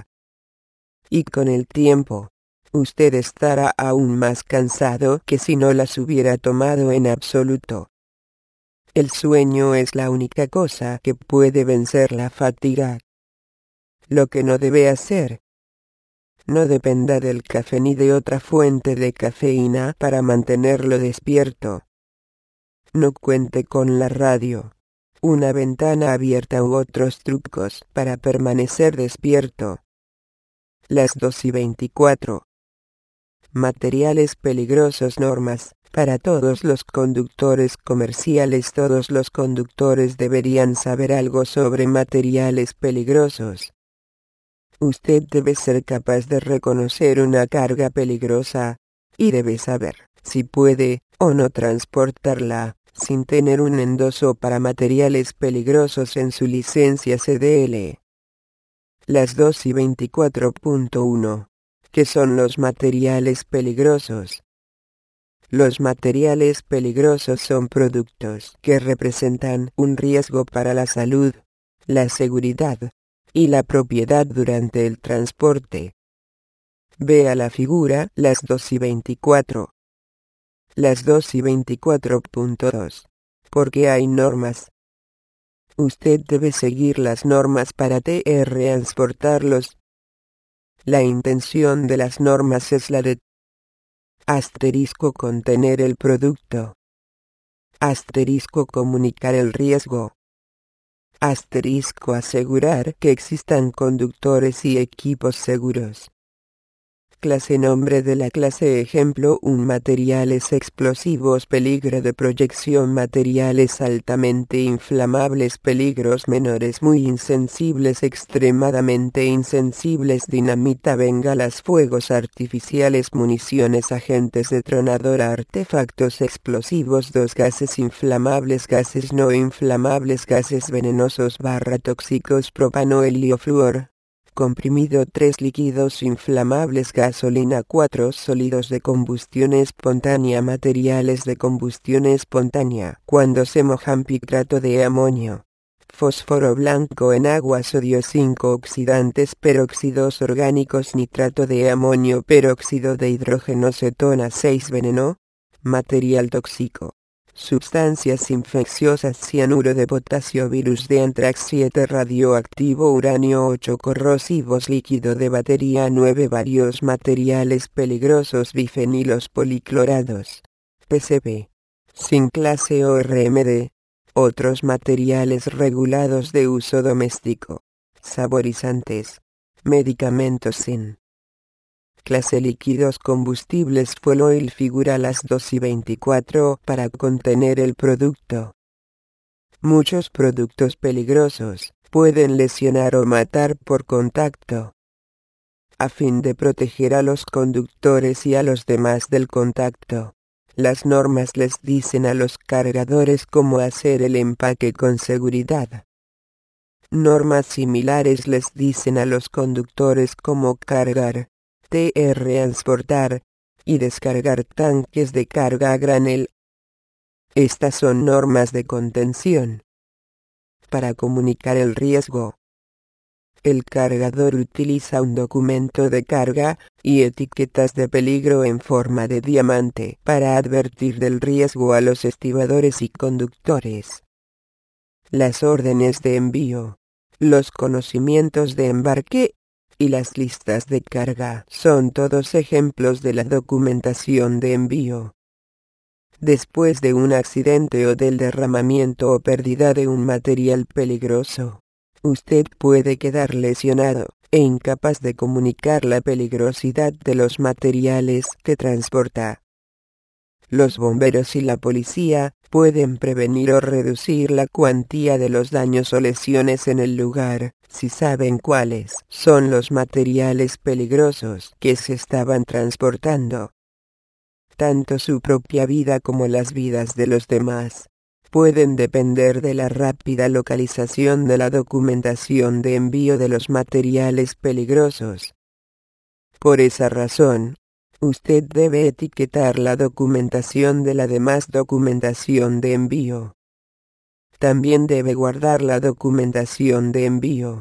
Y con el tiempo, usted estará aún más cansado que si no las hubiera tomado en absoluto. El sueño es la única cosa que puede vencer la fatiga. Lo que no debe hacer: no dependa del café ni de otra fuente de cafeína para mantenerlo despierto. No cuente con la radio, una ventana abierta u otros trucos para permanecer despierto. Las dos y veinticuatro. Materiales peligrosos. Normas para todos los conductores comerciales. Todos los conductores deberían saber algo sobre materiales peligrosos. Usted debe ser capaz de reconocer una carga peligrosa, y debe saber si puede o no transportarla sin tener un endoso para materiales peligrosos en su licencia C D L. Las dos y veinticuatro punto uno. ¿Qué son los materiales peligrosos? Los materiales peligrosos son productos que representan un riesgo para la salud, la seguridad y la propiedad durante el transporte. Vea la figura las dos y veinticuatro. Las dos y veinticuatro punto dos. Porque hay normas. Usted debe seguir las normas para transportarlos. La intención de las normas es la de asterisco contener el producto, asterisco comunicar el riesgo, asterisco asegurar que existan conductores y equipos seguros. Clase nombre de la clase ejemplo un materiales explosivos peligro de proyección materiales altamente inflamables peligros menores muy insensibles extremadamente insensibles dinamita bengalas fuegos artificiales municiones agentes detronador artefactos explosivos dos gases inflamables gases no inflamables gases venenosos barra tóxicos propano helio fluor comprimido tres líquidos inflamables gasolina cuatro sólidos de combustión espontánea materiales de combustión espontánea cuando se mojan pitrato de amonio, fósforo blanco en agua sodio cinco oxidantes peróxidos orgánicos nitrato de amonio peróxido de hidrógeno cetona seis veneno, material tóxico. Sustancias infecciosas cianuro de potasio virus de antrax siete radioactivo uranio ocho corrosivos líquido de batería nueve varios materiales peligrosos bifenilos policlorados P C B sin clase O R M D otros materiales regulados de uso doméstico saborizantes medicamentos sin clase líquidos combustibles fuel oil figura las dos y veinticuatro para contener el producto. Muchos productos peligrosos pueden lesionar o matar por contacto. A fin de proteger a los conductores y a los demás del contacto, las normas les dicen a los cargadores cómo hacer el empaque con seguridad. Normas similares les dicen a los conductores cómo cargar, transportar y descargar tanques de carga a granel. Estas son normas de contención. Para comunicar el riesgo, el cargador utiliza un documento de carga y etiquetas de peligro en forma de diamante para advertir del riesgo a los estibadores y conductores. Las órdenes de envío, los conocimientos de embarque y las listas de carga son todos ejemplos de la documentación de envío. Después de un accidente o del derramamiento o pérdida de un material peligroso, usted puede quedar lesionado e incapaz de comunicar la peligrosidad de los materiales que transporta. Los bomberos y la policía pueden prevenir o reducir la cuantía de los daños o lesiones en el lugar, si saben cuáles son los materiales peligrosos que se estaban transportando. Tanto su propia vida como las vidas de los demás pueden depender de la rápida localización de la documentación de envío de los materiales peligrosos. Por esa razón, usted debe etiquetar la documentación de la demás documentación de envío. También debe guardar la documentación de envío.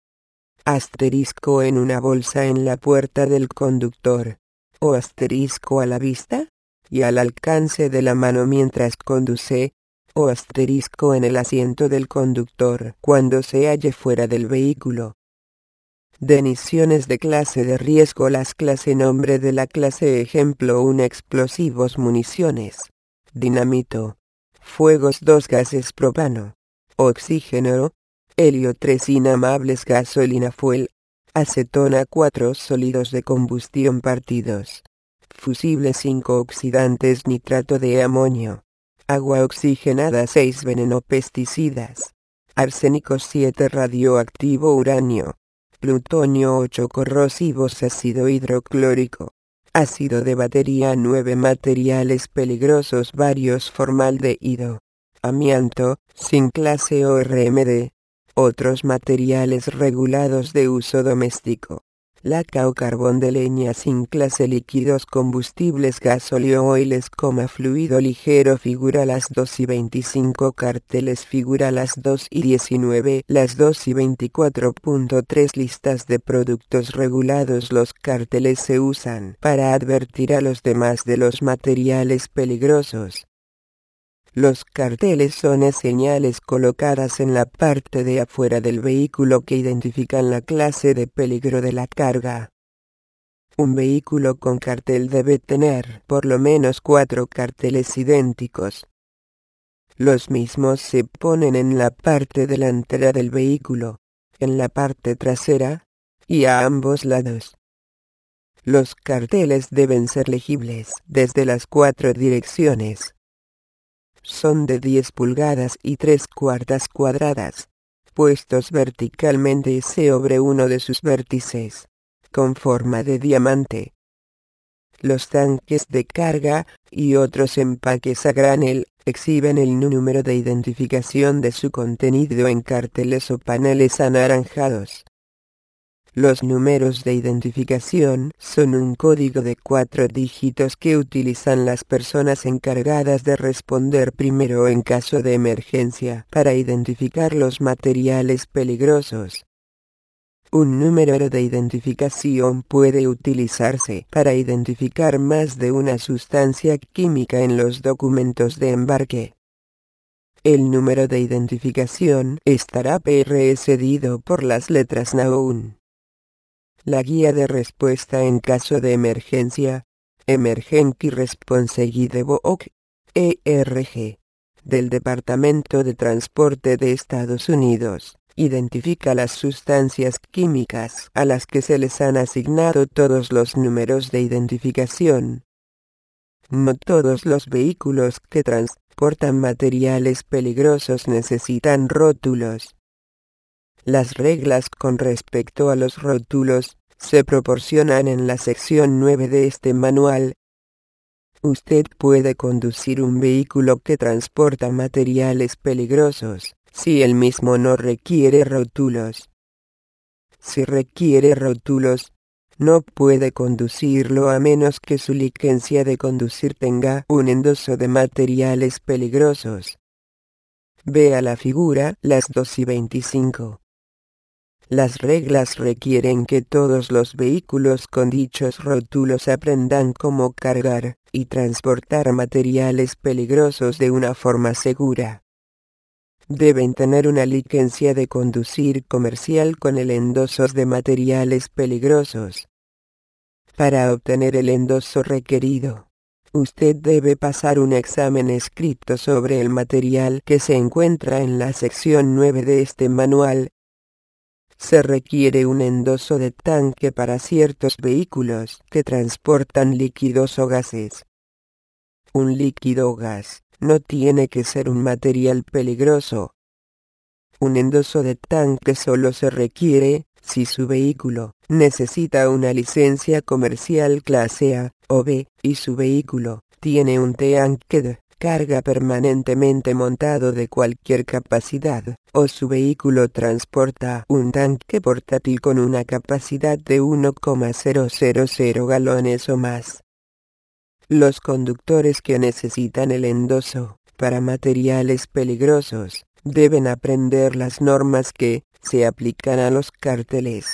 Asterisco en una bolsa en la puerta del conductor, o asterisco a la vista y al alcance de la mano mientras conduce, o asterisco en el asiento del conductor cuando se halle fuera del vehículo. Denisiones de clase de riesgo. Las clase nombre de la clase ejemplo uno explosivos municiones, dinamito, fuegos dos gases propano, oxígeno, helio tres inamables gasolina fuel, acetona cuatro sólidos de combustión partidos, fusible cinco oxidantes nitrato de amonio, agua oxigenada seis veneno pesticidas, arsénico siete radioactivo uranio, plutonio ocho corrosivos ácido hidroclórico, ácido de batería nueve materiales peligrosos varios formaldehído, amianto, sin clase O R M D, otros materiales regulados de uso doméstico, laca o carbón de leña sin clase líquidos combustibles gasóleo oiles, fluido ligero figura las dos y veinticinco carteles figura las dos y diecinueve las dos y veinticuatro punto tres listas de productos regulados. Los carteles se usan para advertir a los demás de los materiales peligrosos. Los carteles son señales colocadas en la parte de afuera del vehículo que identifican la clase de peligro de la carga. Un vehículo con cartel debe tener por lo menos cuatro carteles idénticos. Los mismos se ponen en la parte delantera del vehículo, en la parte trasera y a ambos lados. Los carteles deben ser legibles desde las cuatro direcciones. Son de diez pulgadas y tres cuartas cuadradas, puestos verticalmente sobre uno de sus vértices, con forma de diamante. Los tanques de carga y otros empaques a granel exhiben el número de identificación de su contenido en carteles o paneles anaranjados. Los números de identificación son un código de cuatro dígitos que utilizan las personas encargadas de responder primero en caso de emergencia para identificar los materiales peligrosos. Un número de identificación puede utilizarse para identificar más de una sustancia química en los documentos de embarque. El número de identificación estará precedido por las letras N A U N. La guía de respuesta en caso de emergencia, Emergency Response Guide Book, E R G, del Departamento de Transporte de Estados Unidos, identifica las sustancias químicas a las que se les han asignado todos los números de identificación. No todos los vehículos que transportan materiales peligrosos necesitan rótulos. Las reglas con respecto a los rótulos se proporcionan en la sección nueve de este manual. Usted puede conducir un vehículo que transporta materiales peligrosos si el mismo no requiere rótulos. Si requiere rótulos, no puede conducirlo a menos que su licencia de conducir tenga un endoso de materiales peligrosos. Vea la figura las dos y veinticinco. Las reglas requieren que todos los vehículos con dichos rótulos aprendan cómo cargar y transportar materiales peligrosos de una forma segura. Deben tener una licencia de conducir comercial con el endoso de materiales peligrosos. Para obtener el endoso requerido, usted debe pasar un examen escrito sobre el material que se encuentra en la sección nueve de este manual. Se requiere un endoso de tanque para ciertos vehículos que transportan líquidos o gases. Un líquido o gas no tiene que ser un material peligroso. Un endoso de tanque solo se requiere si su vehículo necesita una licencia comercial clase A o B y su vehículo tiene un tanque de carga permanentemente montado de cualquier capacidad, o su vehículo transporta un tanque portátil con una capacidad de uno coma cero cero cero galones o más. Los conductores que necesitan el endoso para materiales peligrosos deben aprender las normas que se aplican a los carteles.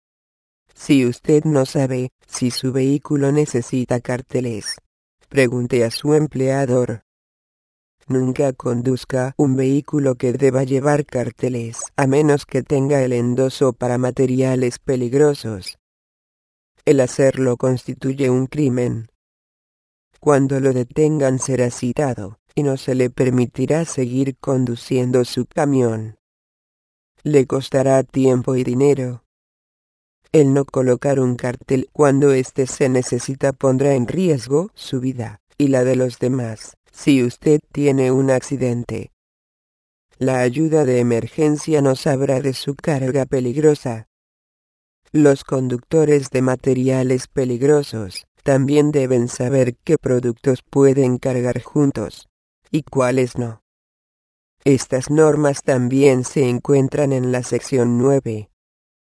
Si usted no sabe si su vehículo necesita carteles, pregunte a su empleador. Nunca conduzca un vehículo que deba llevar carteles a menos que tenga el endoso para materiales peligrosos. El hacerlo constituye un crimen. Cuando lo detengan será citado y no se le permitirá seguir conduciendo su camión. Le costará tiempo y dinero. El no colocar un cartel cuando éste se necesita pondrá en riesgo su vida y la de los demás. Si usted tiene un accidente, la ayuda de emergencia no sabrá de su carga peligrosa. Los conductores de materiales peligrosos también deben saber qué productos pueden cargar juntos y cuáles no. Estas normas también se encuentran en la sección nueve.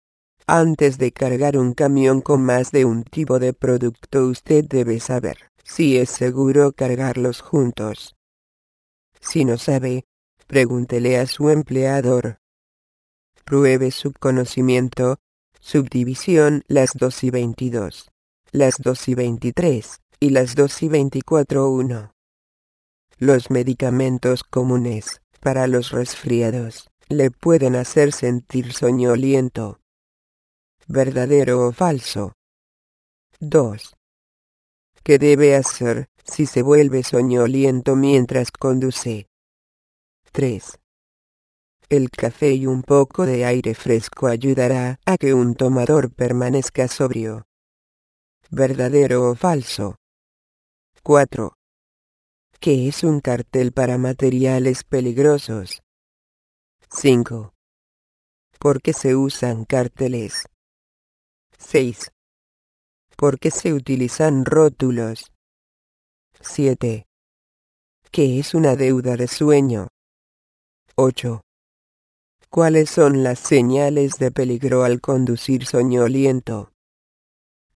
Antes de cargar un camión con más de un tipo de producto, usted debe saber si es seguro cargarlos juntos. Si no sabe, pregúntele a su empleador. Pruebe su conocimiento. Subdivisión: las dos y veintidós, las dos y veintitrés y las dos y veinticuatro. uno. Los medicamentos comunes para los resfriados le pueden hacer sentir soñoliento. ¿Verdadero o falso? dos. ¿Qué debe hacer si se vuelve soñoliento mientras conduce? tres. El café y un poco de aire fresco ayudará a que un tomador permanezca sobrio. ¿Verdadero o falso? cuatro. ¿Qué es un cartel para materiales peligrosos? cinco. ¿Por qué se usan carteles? seis. ¿Por qué se utilizan rótulos? siete. ¿Qué es una deuda de sueño? ocho. ¿Cuáles son las señales de peligro al conducir soñoliento?